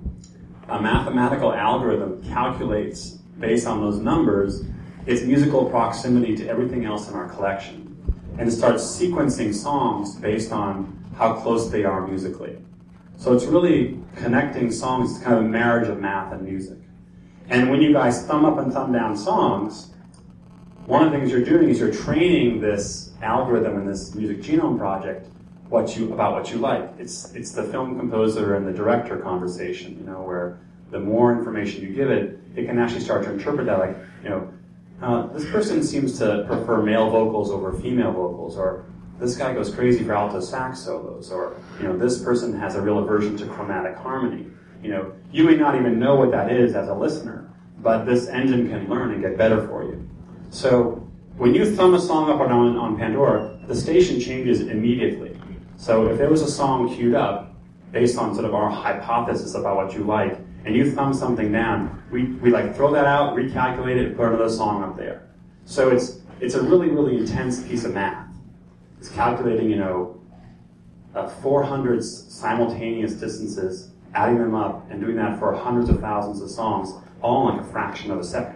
a mathematical algorithm calculates, based on those numbers, its musical proximity to everything else in our collection, and starts sequencing songs based on how close they are musically. So it's really connecting songs. It's kind of a marriage of math and music. And when you guys thumb up and thumb down songs, one of the things you're doing is you're training this algorithm in this music genome project what you about what you like. It's it's the film composer and the director conversation, you know, where the more information you give it, it can actually start to interpret that, like, you know, uh, this person seems to prefer male vocals over female vocals, or this guy goes crazy for alto sax solos, or, you know, this person has a real aversion to chromatic harmony. You know, you may not even know what that is as a listener, but this engine can learn and get better for you. So when you thumb a song up or down on Pandora, the station changes immediately. So if there was a song queued up based on sort of our hypothesis about what you like, and you thumb something down, we, we like throw that out, recalculate it, and put another song up there. So it's it's a really, really intense piece of math. It's calculating, you know, uh, four hundred simultaneous distances, adding them up, and doing that for hundreds of thousands of songs, all in like a fraction of a second.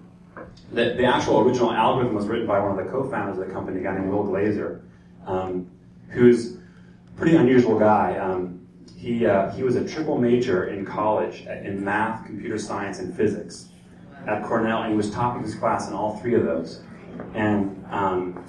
The, the actual original algorithm was written by one of the co-founders of the company, a guy named Will Glazer, um, who's a pretty unusual guy. Um, he uh, he was a triple major in college in math, computer science, and physics at Cornell, and he was topping his class in all three of those. And um,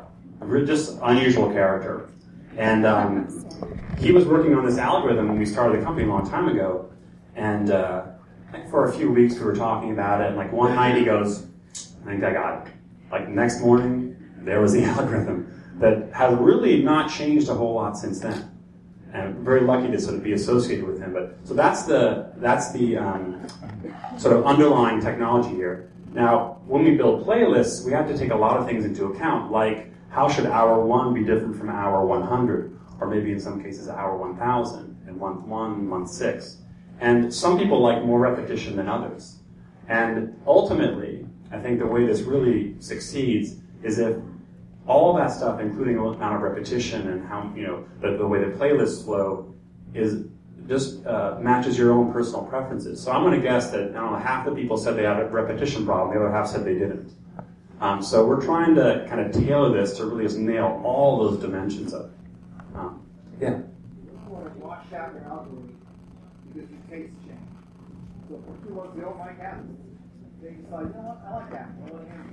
just unusual character. And um, he was working on this algorithm when we started the company a long time ago. And uh, for a few weeks we were talking about it, and like one night he goes, I think I got it. Like next morning, there was the algorithm that has really not changed a whole lot since then. And I'm very lucky to sort of be associated with him. But so that's the that's the um, sort of underlying technology here. Now, when we build playlists, we have to take a lot of things into account, like how should hour one be different from hour one hundred, or maybe in some cases hour one thousand, and month one, month six. And some people like more repetition than others. And ultimately, I think the way this really succeeds is if all that stuff, including the amount of repetition and how, you know, the, the way the playlists flow, is just uh, matches your own personal preferences. So I'm going to guess that, I don't know, half the people said they had a repetition problem, the other half said they didn't. Um, so we're trying to kind of tailor this to really just nail all those dimensions of it. Um, yeah? You want to watch out your algorithm because your tastes change. So if you want to don't like apples, they decide, you know what, I like apples, I like apples.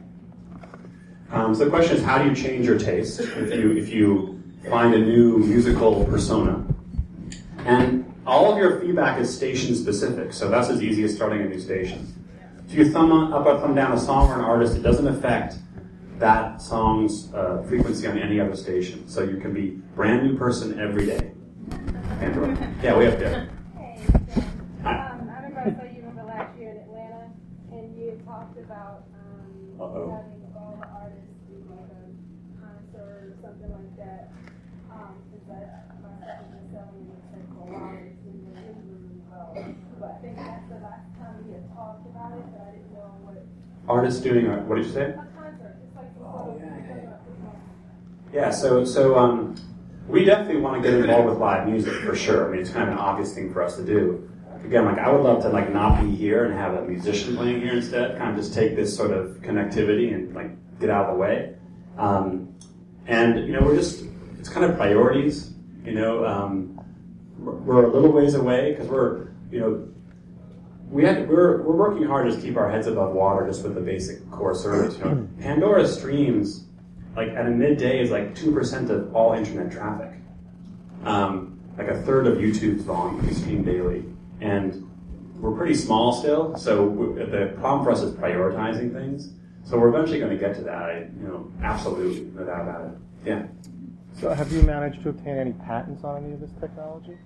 Um, so the question is, how do you change your taste if you if you find a new musical persona? And all of your feedback is station specific, so that's as easy as starting a new station. If you thumb up or thumb down a song or an artist, it doesn't affect that song's uh, frequency on any other station. So you can be brand new person every day. Andrew? Yeah, way up there. Hey, Jen. Hi. Um, I remember I saw you remember last year in Atlanta, and you had talked about um, Uh-oh. having all the artists do like a concert or something like that. Um, is that myself and selling the take for a while, it's been really, really well. But I think that's the last time we had talked about it, but I didn't know what. Artists doing, a, what did you say? A concert. It's like some sort of. Yeah, so so um, we definitely want to get involved with live music for sure. I mean, it's kind of an obvious thing for us to do. Again, like I would love to like not be here and have a musician playing here instead. Kind of just take this sort of connectivity and like get out of the way. Um, and you know, we're just it's kind of priorities. You know, um, we're, we're a little ways away because we're you know we had we're we're working hard to just keep our heads above water just with the basic core service. You know, Pandora streams like at a midday is like two percent of all internet traffic. Um, like a third of YouTube's volume we stream daily. And we're pretty small still, so we, the problem for us is prioritizing things. So we're eventually going to get to that, I, you know, absolutely, no doubt about it. Yeah. So have you managed to obtain any patents on any of this technology?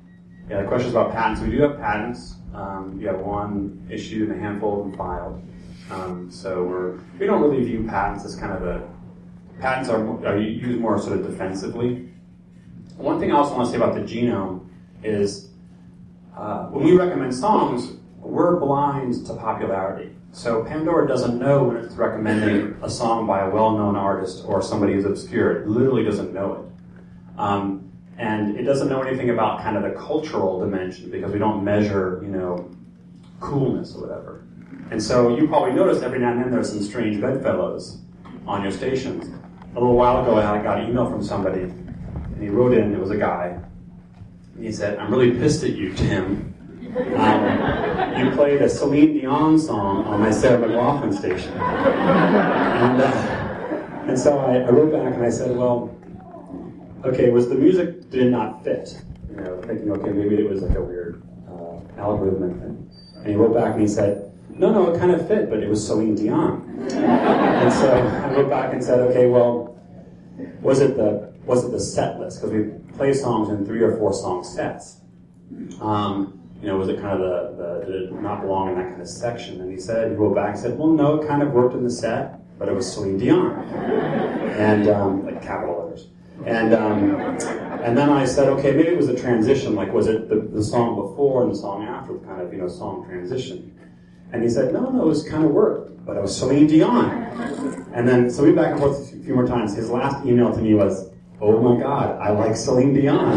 Yeah, the question is about patents. We do have patents. Um, we have one issued and a handful of them filed. Um, so we're we don't really view patents as kind of a patents are, are used more sort of defensively. One thing I also want to say about the genome is uh, when we recommend songs, we're blind to popularity. So Pandora doesn't know when it's recommending a song by a well-known artist or somebody who's obscure. It literally doesn't know it. Um, and it doesn't know anything about kind of the cultural dimension because we don't measure, you know, coolness or whatever. And so you probably noticed every now and then there's some strange bedfellows on your stations. A little while ago I got an email from somebody, and he wrote in, it was a guy, and he said, "I'm really pissed at you, Tim. Um, you played a Celine Dion song on my Sarah McLachlan station." And, uh, and so I, I wrote back and I said, well, okay, was the music did not fit? You know, thinking, okay, maybe it was like a weird uh, algorithmic thing. And he wrote back and he said, no, no, it kind of fit, but it was Celine Dion. And so I wrote back and said, okay, well, was it the was it the set list? Because we play songs in three or four song sets. Um, you know, was it kind of the, the did it not belong in that kind of section? And he said, he wrote back and said, well, no, it kind of worked in the set, but it was Celine Dion, and um, like capital letters. And um, and then I said, okay, maybe it was a transition. Like, was it the, the song before and the song after, kind of, you know, song transition? And he said, no, no, it was kind of worked, but it was Celine Dion. And then, so we back and forth a few more times. His last email to me was, oh my God, I like Celine Dion.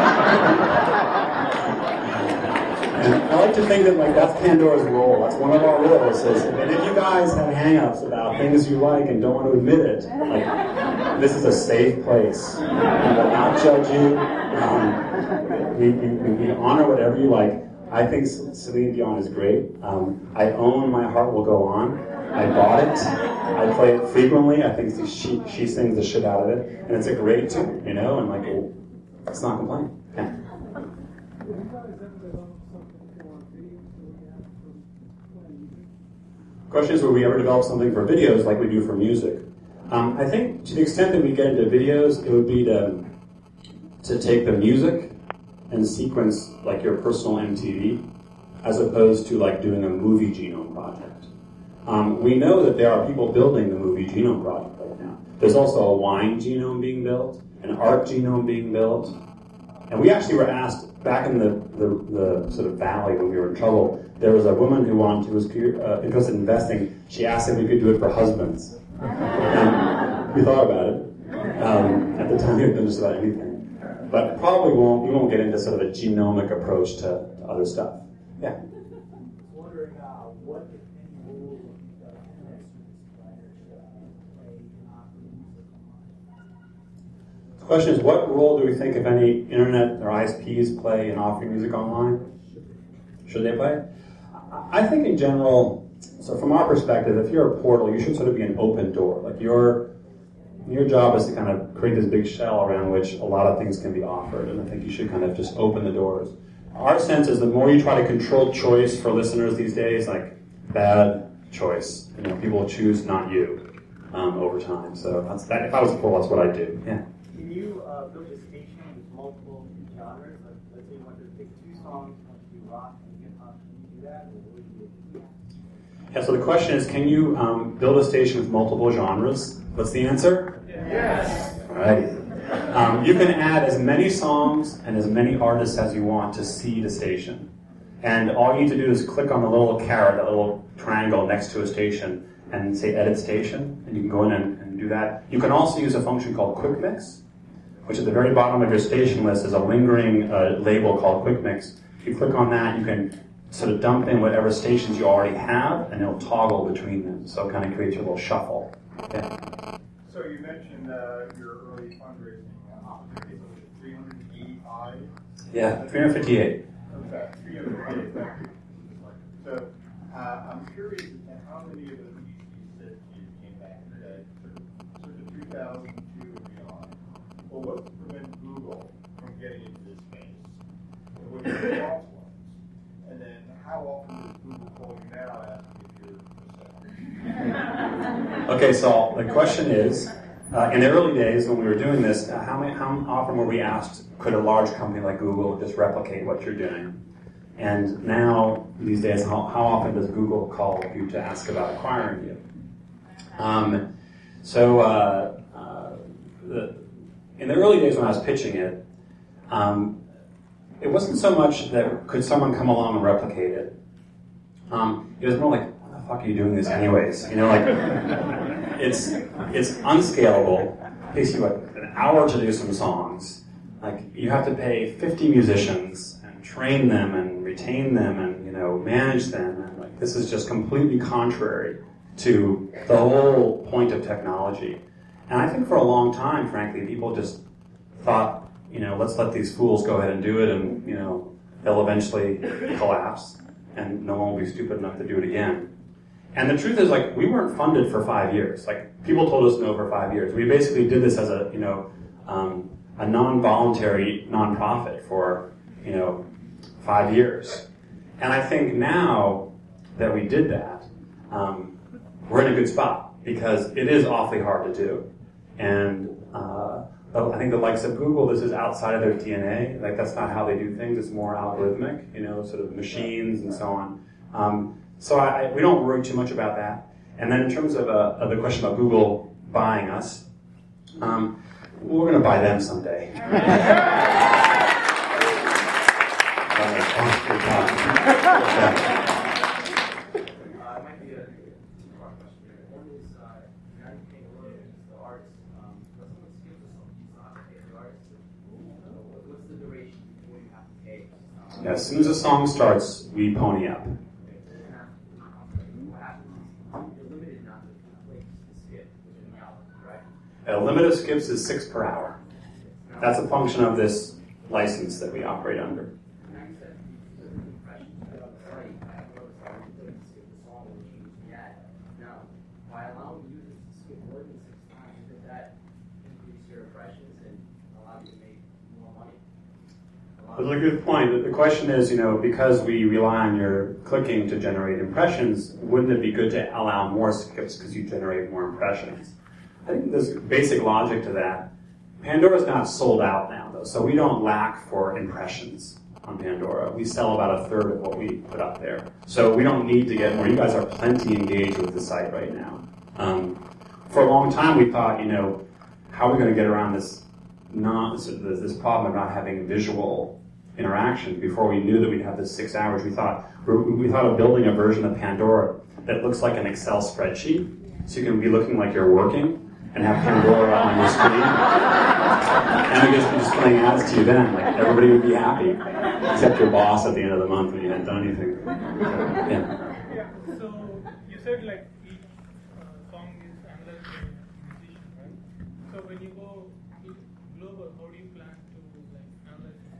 And I like to think that, like, that's Pandora's role. That's one of our roles. Is, and if you guys have hang-ups about things you like and don't want to admit it, like, this is a safe place. We will not judge you. Um, we, we, we honor whatever you like. I think Celine Dion is great. Um, I own My Heart Will Go On. I bought it. I play it frequently. I think she she sings the shit out of it, and it's a great tune, you know. And like, well, let's not complain. Yeah. Question is, will we ever develop something for videos like we do for music? Um, I think to the extent that we get into videos, it would be to to take the music and sequence like your personal M T V, as opposed to like doing a movie genome project. Um, we know that there are people building the movie genome project right now. There's also a wine genome being built, an art genome being built, and we actually were asked back in the, the, the sort of valley when we were in trouble. There was a woman who wanted who was uh, interested in investing. She asked if we could do it for husbands, and we thought about it. Um, at the time, we had done just about anything. But probably won't, we won't get into sort of a genomic approach to, to other stuff. Yeah? I was wondering uh, what, if any, role the internet service providers play in offering music online? The question is, what role do we think, if any, internet or I S Ps play in offering music online? Should they play? I think in general, so from our perspective, if you're a portal, you should sort of be an open door. Like your Your job is to kind of create this big shell around which a lot of things can be offered, and I think you should kind of just open the doors. Our sense is the more you try to control choice for listeners these days, like bad choice, you know, people choose not you um, over time. So that's that. If I was a portal, that's what I'd do. Yeah. Can you uh, build a station with multiple genres? Like, let's say you want to pick two songs, you want to do rock and hip hop. Can you do that, or would you do that? Yeah. So the question is, can you um, build a station with multiple genres? What's the answer? Yes. All right. Um, you can add as many songs and as many artists as you want to seed a station. And all you need to do is click on the little carrot, that little triangle next to a station, and say Edit Station, and you can go in and, and do that. You can also use a function called Quick Mix, which at the very bottom of your station list is a lingering uh, label called Quick Mix. If you click on that, you can sort of dump in whatever stations you already have, and it'll toggle between them. So it kind of creates a little shuffle. Yeah. So you mentioned uh, your early fundraising opportunities. So was it three hundred eighty-five? Yeah, three hundred fifty-eight. Okay, three hundred fifty-eight. Thank you. So uh, I'm curious at how many of those E Cs that you came back today, sort of two thousand two and beyond. Well, what's to prevent Google from getting into this space? And what are the false ones? And then how often does Google call you now asking if you're a seller? Okay, so the question is, uh, in the early days when we were doing this, uh, how, many, how often were we asked, could a large company like Google just replicate what you're doing? And now, these days, how, how often does Google call you to ask about acquiring you? Um, so, uh, uh, the, in the early days when I was pitching it, um, it wasn't so much that could someone come along and replicate it. Um, it was more like, what the fuck are you doing this anyways? You know, like, it's it's unscalable. It takes you like an hour to do some songs. Like, you have to pay fifty musicians and train them and retain them and, you know, manage them. And like, this is just completely contrary to the whole point of technology. And I think for a long time, frankly, people just thought, you know, let's let these fools go ahead and do it, and, you know, they'll eventually collapse, and no one will be stupid enough to do it again. And the truth is, like, we weren't funded for five years. Like, people told us no for five years. We basically did this as a, you know, um, a non-voluntary nonprofit for, you know, five years. And I think now that we did that, um, we're in a good spot, because it is awfully hard to do. And uh, I think the likes of Google, this is outside of their D N A. Like, that's not how they do things. It's more algorithmic, you know, sort of machines and so on. Um, so I, I, we don't worry too much about that. And then in terms of, uh, of the question about Google buying us, um, we're going to buy them someday. Yeah, as soon as the song starts, we pony up. A limit of skips is six per hour. That's a function of this license that we operate under. That's a good point. The question is, you know, because we rely on your clicking to generate impressions, wouldn't it be good to allow more skips because you generate more impressions? I think there's basic logic to that. Pandora's not sold out now, though, so we don't lack for impressions on Pandora. We sell about a third of what we put up there. So we don't need to get more. You guys are plenty engaged with the site right now. Um, for a long time, we thought, you know, how are we going to get around this, non, this problem of not having visual interaction? Before we knew that we'd have this six hours, we thought we thought of building a version of Pandora that looks like an Excel spreadsheet, so you can be looking like you're working and have Pandora on your screen, and we just be displaying ads to you then. Like, everybody would be happy, except your boss at the end of the month when you hadn't done anything. Yeah. Yeah. So you said like each uh, song is analyzed by a musician, right? So when you go global, how do you plan to like analyze the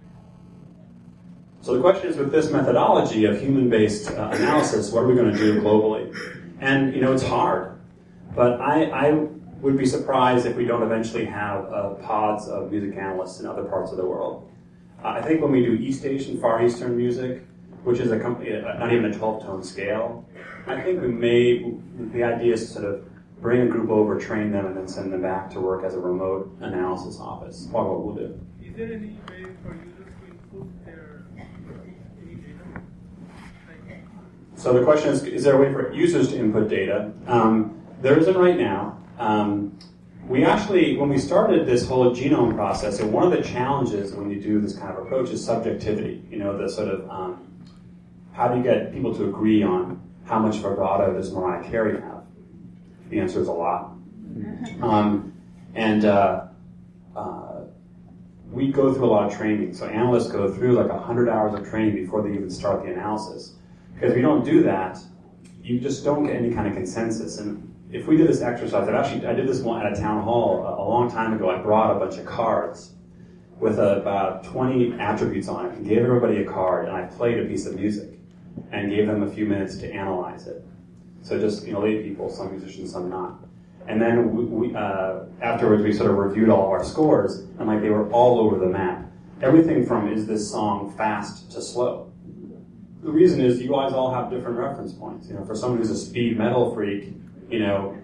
song? So the question is, with this methodology of human-based uh, analysis, what are we going to do globally? And, you know, it's hard. But I, I would be surprised if we don't eventually have uh, pods of music analysts in other parts of the world. Uh, I think when we do East Asian, Far Eastern music, which is a company, uh, not even a twelve-tone scale, I think we may, the idea is to sort of bring a group over, train them, and then send them back to work as a remote analysis office. That's what we'll do. Is there any way for users to input their any data? Like, so the question is, is there a way for users to input data? Um, there isn't right now. Um, we actually, when we started this whole genome process, and one of the challenges when you do this kind of approach is subjectivity. You know, the sort of, um, how do you get people to agree on how much vibrato does Mariah Carey have? The answer is a lot. Um, and uh, uh, we go through a lot of training. So analysts go through like one hundred hours of training before they even start the analysis. Because if you don't do that, you just don't get any kind of consensus. And if we did this exercise, I actually I did this one at a town hall a, a long time ago. I brought a bunch of cards with a, about twenty attributes on it and gave everybody a card, and I played a piece of music and gave them a few minutes to analyze it. So just, you know, lay people, some musicians, some not. And then we, we, uh, afterwards we sort of reviewed all of our scores, and like they were all over the map. Everything from, is this song fast to slow? The reason is you guys all have different reference points. You know, for someone who's a speed metal freak, you know,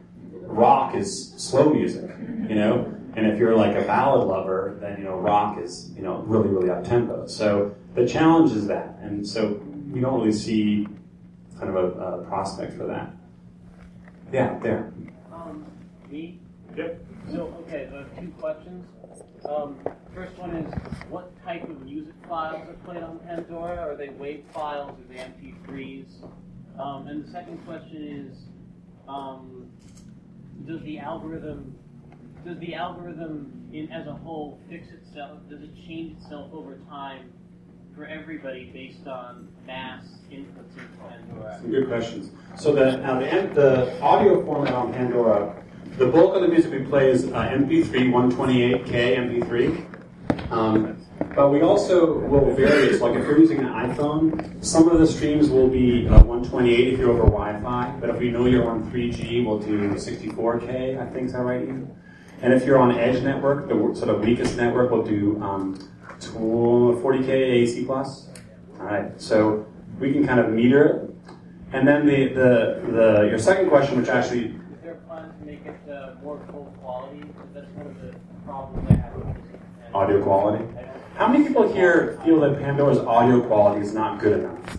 rock is slow music, you know, and if you're like a ballad lover, then you know rock is you know really really up tempo. So the challenge is that, and so we don't really see kind of a, a prospect for that. Yeah, there. Um, me? Yep. So, okay, I have two questions. Um, first one is, what type of music files are played on Pandora? Are they WAV files? Are they M P threes? Um, and the second question is, um, does the algorithm, does the algorithm in as a whole fix itself? Does it change itself over time for everybody based on mass inputs into Pandora? Some good questions. So the now the, the audio format on Pandora, the bulk of the music we play is uh, M P three, one twenty-eight K M P three. Um, but we also will vary. So like if you're using an iPhone, some of the streams will be uh, one twenty-eight if you're over Wi-Fi. But if we know you're on three G, we'll do sixty-four K. I think is that right, Ian? And if you're on Edge network, the sort of weakest network, we'll do um, forty K A C plus. All right. So we can kind of meter it. And then the, the, the your second question, which actually... Is there a plan to make it uh, more full quality? Because that's one of the problems I have with this. Audio quality? How many people here feel that Pandora's audio quality is not good enough?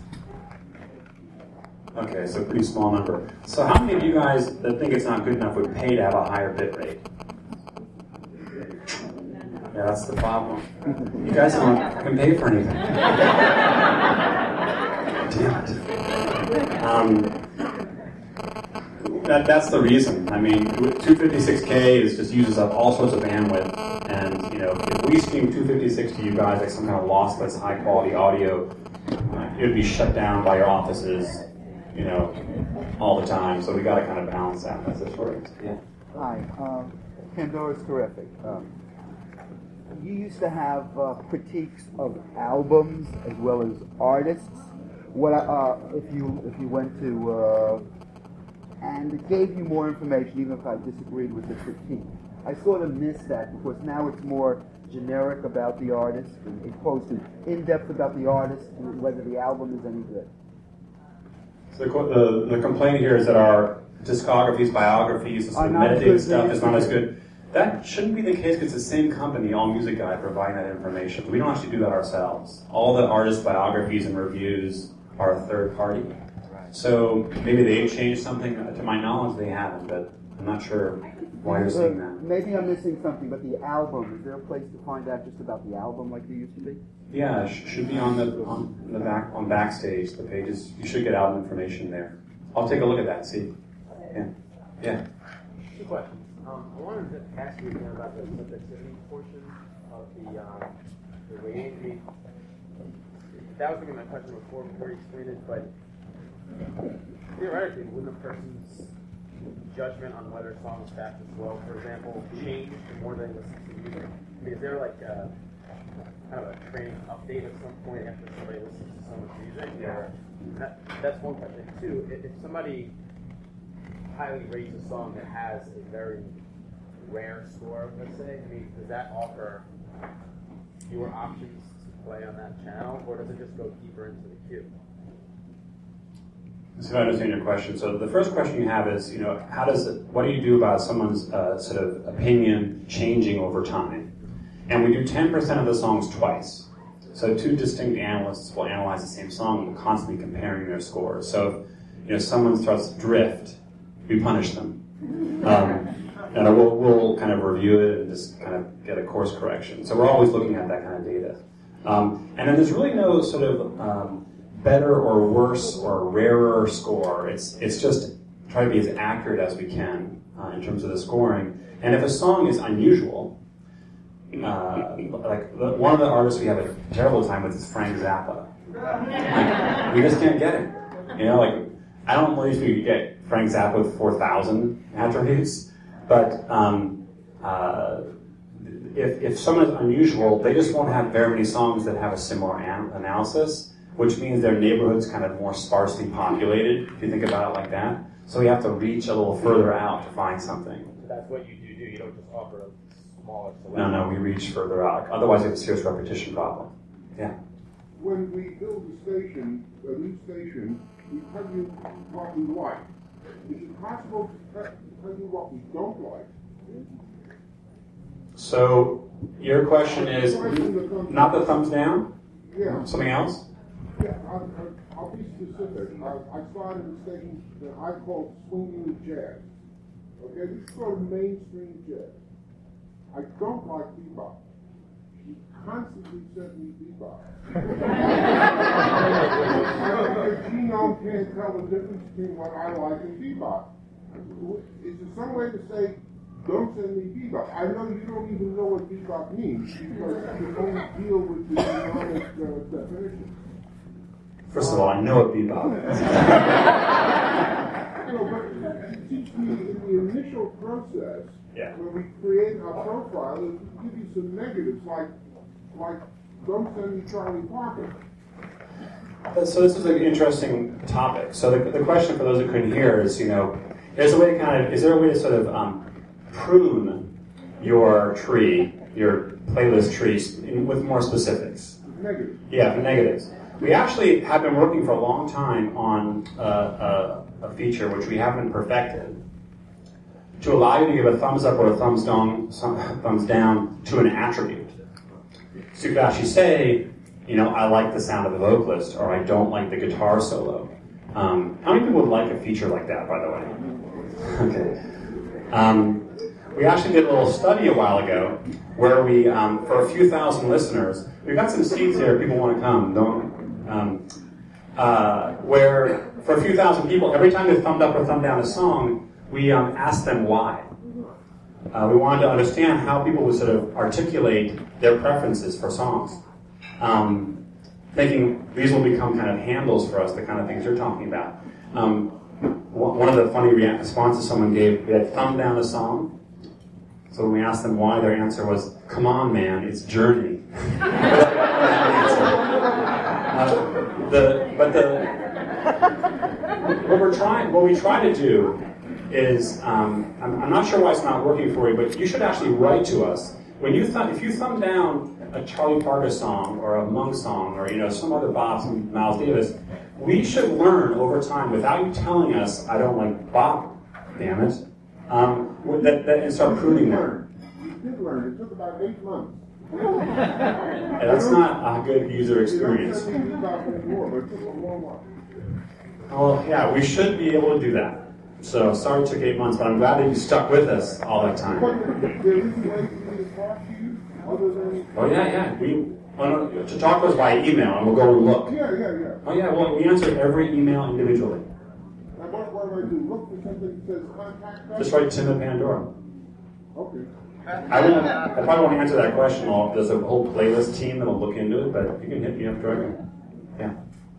Okay, so pretty small number. So how many of you guys that think it's not good enough would pay to have a higher bit rate? Yeah, that's the problem. You guys don't can pay for anything. Damn it. Um, that, that's the reason. I mean, two fifty-six K is just uses up all sorts of bandwidth, and you know, if we stream two fifty-six to you guys like some kind of lossless, high quality audio, uh, it would be shut down by your offices, you know, all the time. So we got to kind of balance that. That's the short answer. Yeah. Hi, um, Pandora's terrific. Um, you used to have uh, critiques of albums as well as artists. What uh, if you if you went to uh, and it gave you more information, even if I disagreed with the critique. I sort of miss that because now it's more generic about the artist, and opposed to in-depth about the artist and whether the album is any good. So the, the, the complaint here is that our discographies, biographies, the sort of metadata stuff is not as good. That shouldn't be the case because it's the same company, All Music Guide, providing that information. We don't actually do that ourselves. All the artist biographies and reviews are a third party. So maybe they've changed something. To my knowledge, they haven't, but I'm not sure why you're seeing that. Maybe I'm missing something, but the album, is there a place to find out just about the album like there used to be? Yeah, it should be on the on the back on Backstage. The pages, you should get album information there. I'll take a look at that. See, yeah, yeah. Two questions. Um, I wanted to ask you again about the subjectivity portion of the um, the rating. That was going to be my question before before you explained it, but theoretically, wouldn't a person's judgment on whether a song is fast or slow, for example, change the more they listen to music? I mean, is there like a kind of a training update at some point after somebody listens to so much music? Or that, that's one question. Two, if, if somebody highly rates a song that has a very rare score, let's say, I mean, does that offer fewer options to play on that channel, or does it just go deeper into the queue? So if I understand your question, so the first question you have is, you know, how does it, what do you do about someone's uh, sort of opinion changing over time? And we do ten percent of the songs twice. So two distinct analysts will analyze the same song and constantly comparing their scores. So if, you know, someone starts to drift, we punish them. Um, and we'll, we'll kind of review it and just kind of get a course correction. So we're always looking at that kind of data. Um, and then there's really no sort of um, better or worse or rarer score. It's it's just try to be as accurate as we can uh, in terms of the scoring. And if a song is unusual, uh, like the, one of the artists we have a terrible time with is Frank Zappa. Like, we just can't get it. You know, like I don't believe we get Frank Zappa with four thousand attributes, but um, uh, if if someone is unusual, they just won't have very many songs that have a similar an- analysis. Which means their neighborhood's kind of more sparsely populated, if you think about it like that. So we have to reach a little further out to find something. That's what you do, do. You don't just offer a smaller selection. No, no, we reach further out. Otherwise, we have a serious repetition problem. Yeah. When we build a station, a new station, we tell you what we like. Is it possible to tell you what we don't like? So your question is not the thumbs down? Yeah. Something else? Yeah, I'll, I'll be specific. I, I started a station that I call swing jazz. Okay, this is sort of mainstream jazz. I don't like bebop. She constantly sent me bebop. The genome can't tell the difference between what I like and bebop. Is there some way to say, don't send me bebop? I know you don't even know what bebop means because you only deal with the genomic uh, definition. First of all, I know what bebop is. You know, but teach me in the initial process, yeah. when we create our profile, it will give you some negatives like, like don't send me Charlie Parker. So this is an interesting topic. So the, the question for those who couldn't hear is, you know, there's a way to kind of, is there a way to sort of um, prune your tree, your playlist trees in, with more specifics? Negative. Yeah, the negatives. We actually have been working for a long time on uh, a, a feature which we haven't perfected to allow you to give a thumbs up or a thumbs down, thumbs down to an attribute. So you could actually say, you know, I like the sound of the vocalist, or I don't like the guitar solo. Um, how many people would like a feature like that, by the way? Okay. Um, we actually did a little study a while ago where we, um, for a few thousand listeners, we've got some seats here if people want to come, don't um, uh, where for a few thousand people, every time they thumbed up or thumbed down a song, we um, asked them why. Uh, we wanted to understand how people would sort of articulate their preferences for songs. Um, thinking these will become kind of handles for us, the kind of things you're talking about. Um, one of the funny responses someone gave, we had thumbed down a song. So when we asked them why, their answer was, "Come on, man, it's Journey." uh, the, but the what we're trying, what we try to do is, um, I'm, I'm not sure why it's not working for you, but you should actually write to us when you th- if you thumb down a Charlie Parker song or a Monk song or you know some other Bob, some Miles Davis. We should learn over time, without you telling us, I don't like Bob, damn it, um, that, that, and start pruning them. We did learn. It took about eight months. Yeah, that's not a good user experience. You don't send me bebop anymore, but it took a long while. Well, yeah, we should be able to do that. So, sorry it took eight months, but I'm glad that you stuck with us all that time. There is a way for me to talk to you other than... Oh, yeah, yeah. We, well, to talk to us by email, and we'll go and look. Yeah, yeah, yeah. Oh, yeah, well, we answer every email individually. Now, what, what do I do? Look for something that says contact us? Just write Tim at Pandora. Okay. I won't. I probably won't answer that question. I'll, there's a whole playlist team that'll look into it, but you can hit me up directly. Yeah.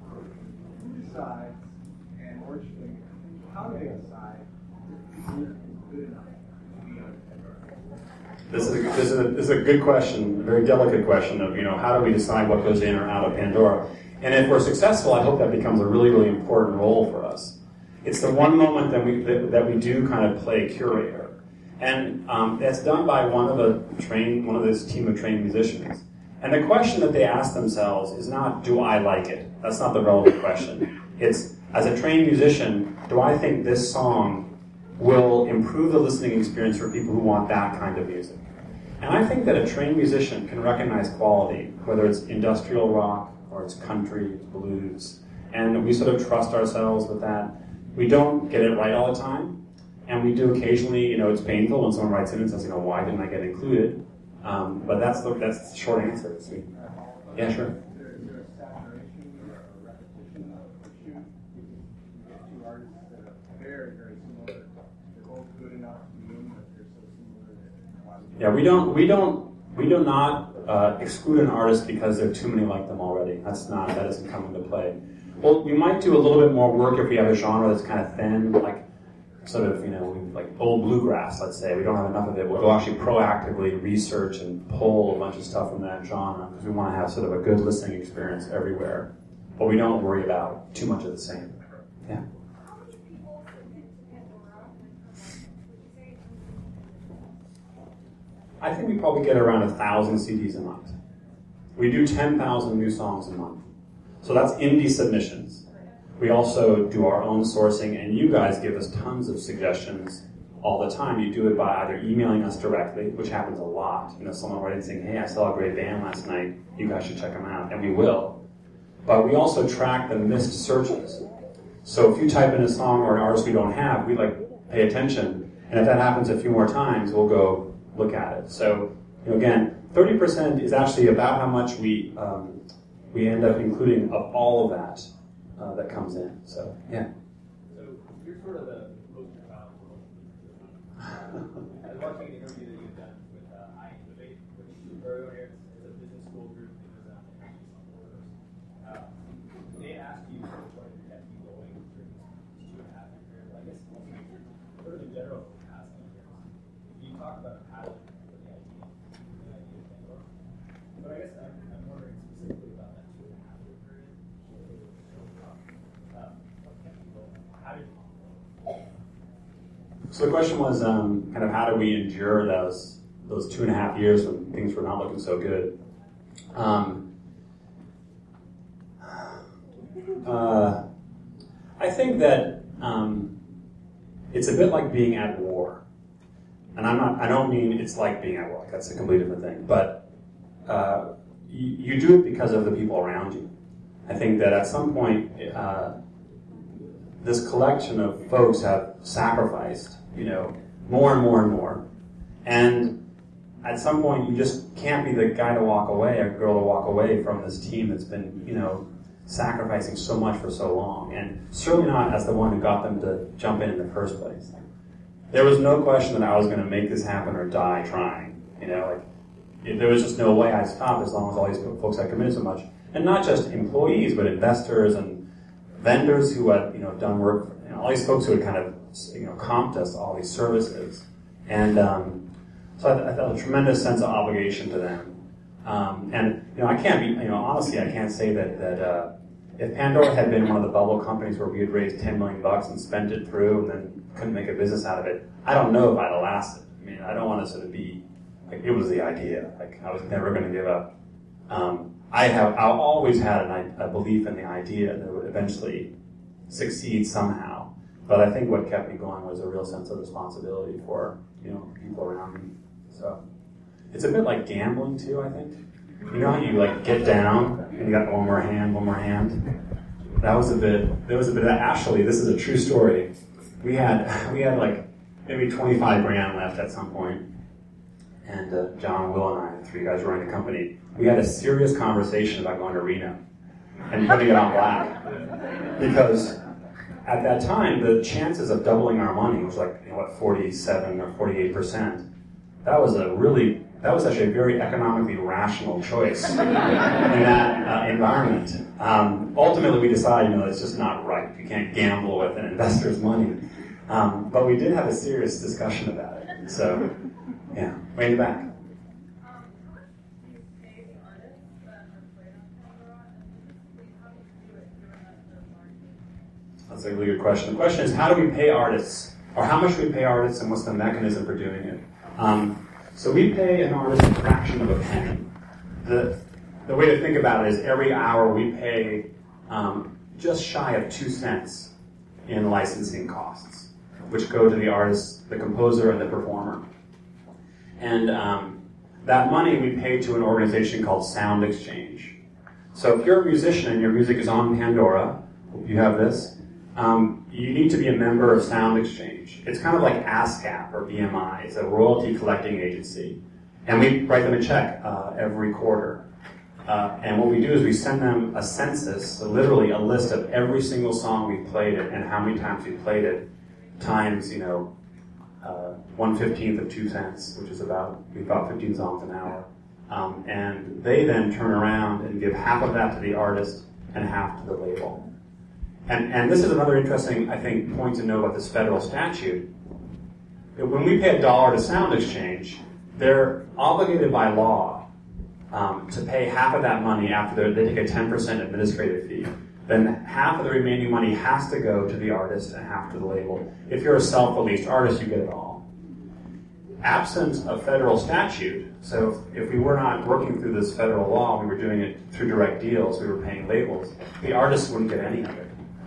Who decides, and we're just thinking, how do they decide if music is good enough to be on Pandora? This is a, this is a, this is a good question, a very delicate question of you know how do we decide what goes in or out of Pandora? And if we're successful, I hope that becomes a really really important role for us. It's the one moment that we that, that we do kind of play curator. And um, that's done by one of a trained, one of this team of trained musicians. And the question that they ask themselves is not, do I like it? That's not the relevant question. It's, as a trained musician, do I think this song will improve the listening experience for people who want that kind of music? And I think that a trained musician can recognize quality, whether it's industrial rock or it's country, blues. And we sort of trust ourselves with that. We don't get it right all the time. And we do occasionally, you know, it's painful when someone writes in and says, you know, why didn't I get included? Um, but that's the that's the short answer. So, yeah, sure. Is there, is there a saturation or a repetition issue? You get two artists that are very, very similar. They're both good enough to mean that they're so similar that why would you... Yeah, we don't we don't we do not uh, exclude an artist because there are too many like them already. That's not that doesn't come into play. Well, we might do a little bit more work if we have a genre that's kind of thin, like. Sort of, you know, like old bluegrass, let's say. We don't have enough of it. We'll actually proactively research and pull a bunch of stuff from that genre because we want to have sort of a good listening experience everywhere. But we don't worry about too much of the same. Yeah. I think we probably get around a thousand C Ds a month. We do ten thousand new songs a month. So that's indie submissions. We also do our own sourcing, and you guys give us tons of suggestions all the time. You do it by either emailing us directly, which happens a lot. You know, someone writing saying, hey, I saw a great band last night. You guys should check them out. And we will. But we also track the missed searches. So if you type in a song or an artist we don't have, we like pay attention. And if that happens a few more times, we'll go look at it. So, you know, again, thirty percent is actually about how much we um, we end up including of all of that uh, that comes in. So, yeah. So you're sort of the poster child for most of the I was watching an interview that you've done with uh, I Innovate, which is earlier here. It's a business school group that goes out and actually some orders. Uh, they asked you sort of what kept you going through these two and a half year period. But I guess sort of in general, for the past few years, you talk about a passion for the idea, the idea of Pandora. But I guess I'm, I'm wondering specifically about that two and a half year period. Um, what kept you going? How did you? So the question was um, kind of how do we endure those those two and a half years when things were not looking so good? Um, uh, I think that um, it's a bit like being at war, and I'm not. I don't mean it's like being at war. That's a completely different thing. But uh, you, you do it because of the people around you. I think that at some point, uh, this collection of folks have sacrificed, you know, more and more and more. And at some point, you just can't be the guy to walk away, or girl to walk away from this team that's been, you know, sacrificing so much for so long. And certainly not as the one who got them to jump in in the first place. There was no question that I was going to make this happen or die trying. You know, like, there was just no way I'd stop as long as all these folks had committed so much. And not just employees, but investors and vendors who had, you know, done work, for, you know, all these folks who had kind of, you know, comped us all these services. And um, so I, I felt a tremendous sense of obligation to them. Um, and, you know, I can't be, you know, honestly, I can't say that, that uh, if Pandora had been one of the bubble companies where we had raised ten million bucks and spent it through and then couldn't make a business out of it, I don't know if I'd have lasted. I mean, I don't want to sort of be, like, it was the idea. Like, I was never going to give up. Um, I have, I've always had an, a belief in the idea that it would eventually succeed somehow. But I think what kept me going was a real sense of responsibility for, you know, people around me. So it's a bit like gambling too, I think. You know how you like get down and you got one more hand, one more hand? That was a bit, there was a bit of that. Actually, this is a true story. We had, we had like maybe twenty-five grand left at some point. And uh, John, Will, and I, the three guys running the company, we had a serious conversation about going to Reno and putting it on black. Because at that time, the chances of doubling our money was like, you know, what, forty-seven or forty-eight percent. That was a really, that was actually a very economically rational choice in that uh, environment. Um, ultimately, we decided, you know, it's just not right. You can't gamble with an investor's money. Um, but we did have a serious discussion about it. So, yeah, way in the back. That's a really good question. The question is, how do we pay artists? Or how much do we pay artists, and what's the mechanism for doing it? Um, so we pay an artist a fraction of a penny. The, the way to think about it is every hour we pay um, just shy of two cents in licensing costs, which go to the artist, the composer, and the performer. And um, that money we pay to an organization called Sound Exchange. So if you're a musician and your music is on Pandora, you have this, um, you need to be a member of Sound Exchange. It's kind of like ASCAP or B M I. It's a royalty collecting agency. And we write them a check uh, every quarter. Uh, and what we do is we send them a census, so literally a list of every single song we played it and how many times we played it, times, you know, uh, one fifteenth of two cents, which is about, we about fifteen songs an hour. Um, and they then turn around and give half of that to the artist and half to the label. And, and this is another interesting, I think, point to know about this federal statute. When we pay a dollar to Sound Exchange, they're obligated by law um, to pay half of that money after they take a ten percent administrative fee. Then half of the remaining money has to go to the artist and half to the label. If you're a self-released artist, you get it all. Absent a federal statute, so if, if we were not working through this federal law, we were doing it through direct deals, we were paying labels, the artists wouldn't get any of it.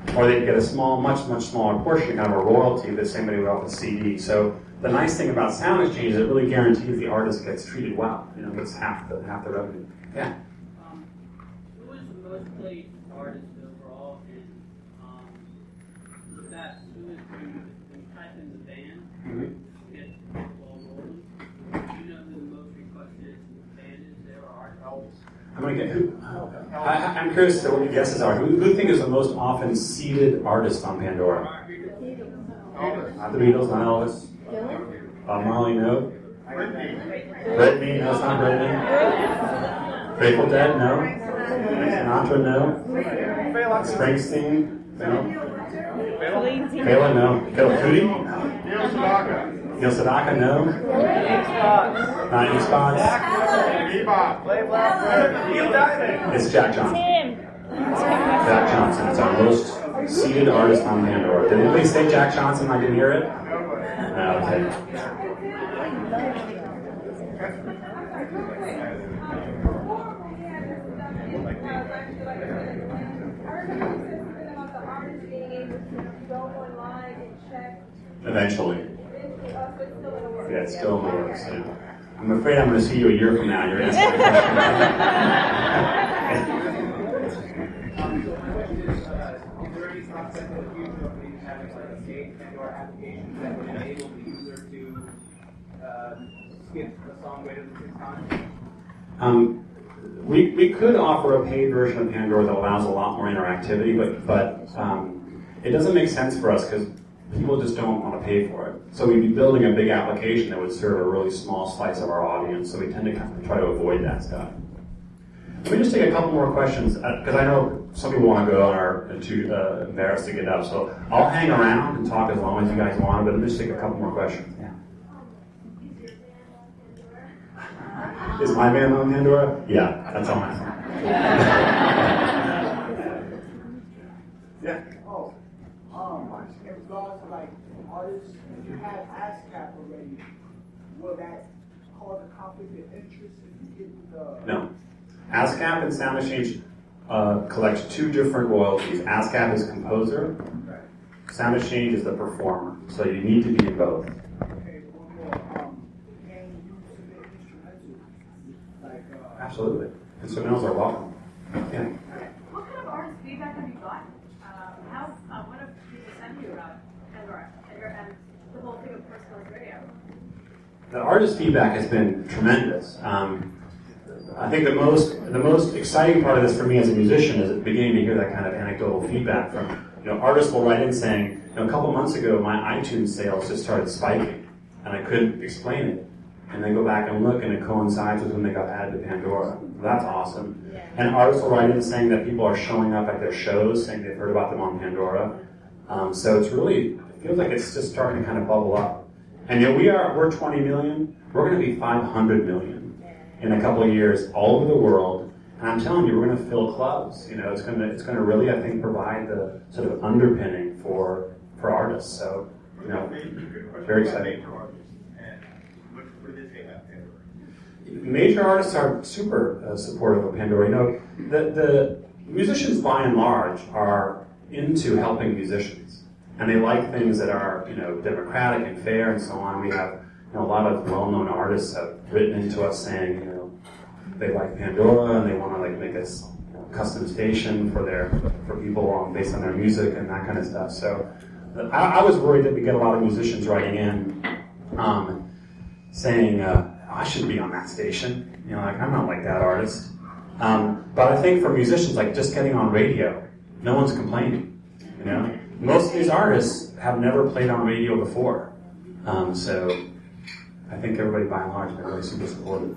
or they'd get a small, much, much smaller portion, kind of a royalty that somebody would off a C D. So the nice thing about Sound Exchange is it really guarantees the artist gets treated well. You know, gets half the half the revenue. Yeah. Um, who is the most played artist overall, and um, with that, who is the, when you type in the band, Mm-hmm. get the ball rolling, do you know who the most requested band is there, or artist? I'm gonna get who. I, I'm curious to what your guesses are. Who, who do you think is the most often seeded artist on Pandora? Not the Beatles, not Elvis. Bob Marley, no. Britney, no, it's not Britney. Grateful Dead, no. Sinatra, no. Springsteen, no. Fela, no. Fela Kuti? Neil Sedaka. Neil Sedaka, no. Not E Spots. It's Jack Johnson. Jack Johnson. It's our most seeded artist on Pandora. Did anybody say Jack Johnson? I didn't hear it? No, okay. Eventually. Yeah, it's still in the works. Yeah. I'm afraid I'm going to see you a year from now. You're answering the question. Is there any concept in the future of maybe having like a stage and/or application that would enable the user to uh, skip the song greater than six times? Um, we we could offer a paid version of Pandora that allows a lot more interactivity, but but um, it doesn't make sense for us because people just don't want to pay for it. So we'd be building a big application that would serve a really small slice of our audience. So we tend to kind of try to avoid that stuff. Let me just take a couple more questions because I know some people want to go and are too uh, embarrassed to get up. So I'll hang around and talk as long as you guys want, but let me just take a couple more questions. Yeah. Is my band on Pandora? Yeah, that's all my Yeah. Oh, um, in regards to like artists, if you have ASCAP already, will that cause a conflict of interest if you get the... No. ASCAP and Sound Exchange uh, collect two different royalties. ASCAP is composer, Sound Exchange is the performer. So you need to be in both. Okay, one more. Um, can you submit instrumentals? Like, uh, Absolutely. Instrumentals are welcome. Yeah. What kind of artist feedback have you gotten? Um, how, uh, what have people sent you about Pandora and, your, and the whole thing of personalized radio? The artist feedback has been tremendous. Um, I think the most the most exciting part of this for me as a musician is beginning to hear that kind of anecdotal feedback from, you know, artists will write in saying, you know, a couple months ago my iTunes sales just started spiking and I couldn't explain it. And they go back and look and it coincides with when they got added to Pandora. That's awesome. And artists will write in saying that people are showing up at their shows, saying they've heard about them on Pandora. Um, so it's really, it feels like it's just starting to kind of bubble up. And you know, we are, we're twenty million, we're going to be five hundred million in a couple of years all over the world. And I'm telling you, we're going to fill clubs. You know, it's going to, it's going to really, I think, provide the sort of underpinning for, for artists. So, you know, very exciting. Major artists are super uh, supportive of Pandora. You know, the, the musicians by and large are into helping musicians. And they like things that are, you know, democratic and fair and so on. We have, you know, a lot of well-known artists have written into us saying, you know, they like Pandora and they want to like make a you know, custom station for their for people um, based on their music and that kind of stuff. So I, I was worried that we get a lot of musicians writing in um, saying, uh, I should be on that station. You know, like I'm not like that artist. Um, but I think for musicians, like just getting on radio, no one's complaining. You know, most of these artists have never played on radio before. Um, so I think everybody by and large has been really super supportive.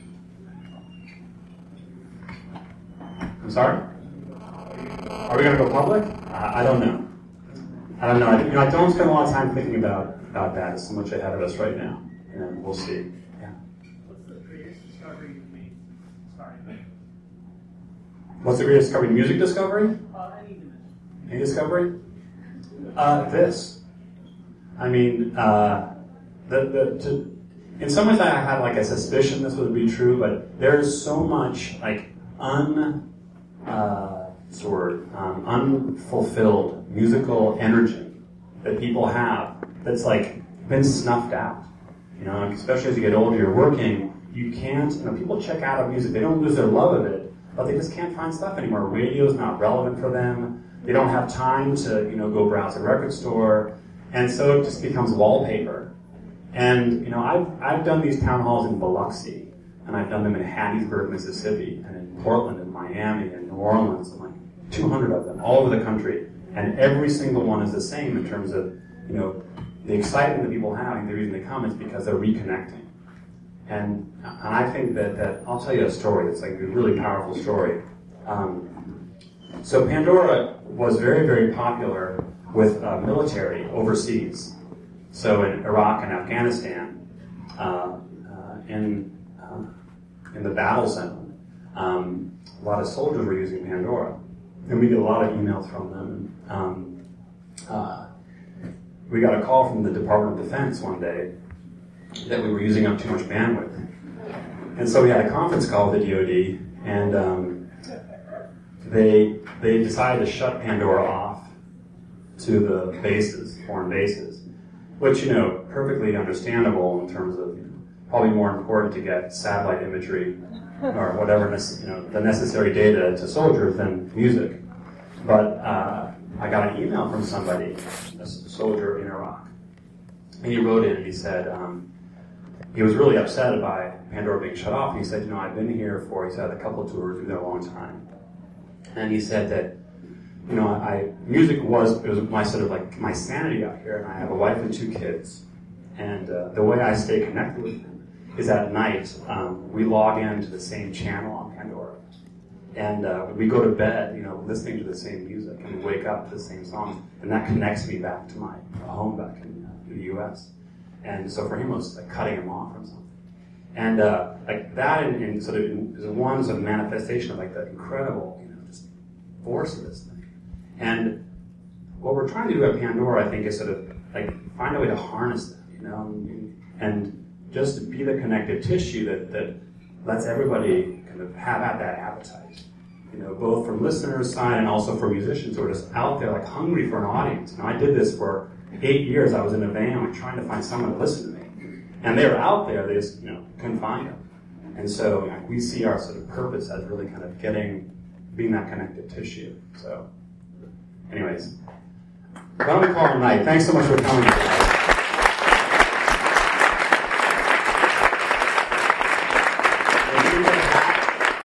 I'm sorry? Are we going to go public? I, I don't know. I don't know. I, you know, I don't spend a lot of time thinking about, about that. It's so much ahead of us right now. And we'll see. Yeah. What's the greatest discovery you've made starting? What's the greatest discovery? Music discovery? Uh, any dimension. Any discovery? Uh, this. I mean, uh, the, the, to, in some ways I had like a suspicion this would be true, but there's so much like un, uh, what's the word, um, unfulfilled musical energy that people have that's like been snuffed out. You know, especially as you get older, you're working, you can't, you know, people check out of music. They don't lose their love of it, but they just can't find stuff anymore. Radio's not relevant for them. They don't have time to, you know, go browse a record store. And so it just becomes wallpaper. And, you know, I've, I've done these town halls in Biloxi, and I've done them in Hattiesburg, Mississippi, and in Portland, and Miami, and New Orleans, and like two hundred of them, all over the country. And every single one is the same in terms of, you know, the excitement that people have, and the reason they come is because they're reconnecting. And, and I think that, that, I'll tell you a story, it's like a really powerful story. Um, so Pandora was very, very popular with uh, military overseas. So in Iraq and Afghanistan, uh, uh, in, uh, in the battle zone, um, a lot of soldiers were using Pandora. And we get a lot of emails from them. Um, uh, we got a call from the Department of Defense one day that we were using up too much bandwidth. And so we had a conference call with the D O D, and um, they they decided to shut Pandora off to the bases, foreign bases, which, you know, perfectly understandable in terms of, you know, probably more important to get satellite imagery or whatever, you know, the necessary data to soldiers than music. But uh, I got an email from somebody, a soldier in Iraq, and he wrote in and he said, um, he was really upset by Pandora being shut off. He said, you know, I've been here for, he said, a couple of tours, we've been a long time. And he said that, you know, I music was, it was my sort of like, my sanity out here, and I have a wife and two kids. And uh, the way I stay connected with them is at night, um, we log into the same channel on Pandora. And uh, we go to bed, you know, listening to the same music, and we wake up to the same songs. And that connects me back to my home back in, uh, in the U S And so for him, it was like cutting him off from something. And uh, like that in, in sort of in, is one sort of manifestation of like the incredible, you know, just force of this thing. And what we're trying to do at Pandora, I think, is sort of like find a way to harness that, you know, and, and just be the connective tissue that, that lets everybody kind of have at that appetite. You know, both from listeners' side and also for musicians who are just out there like hungry for an audience. You know, I did this for eight years. I was in a van trying to find someone to listen to me. And they were out there, they just, you know, couldn't find them. And so, you know, we see our sort of purpose as really kind of getting, being that connective tissue. So, anyways, why don't we call it a night? Thanks so much for coming.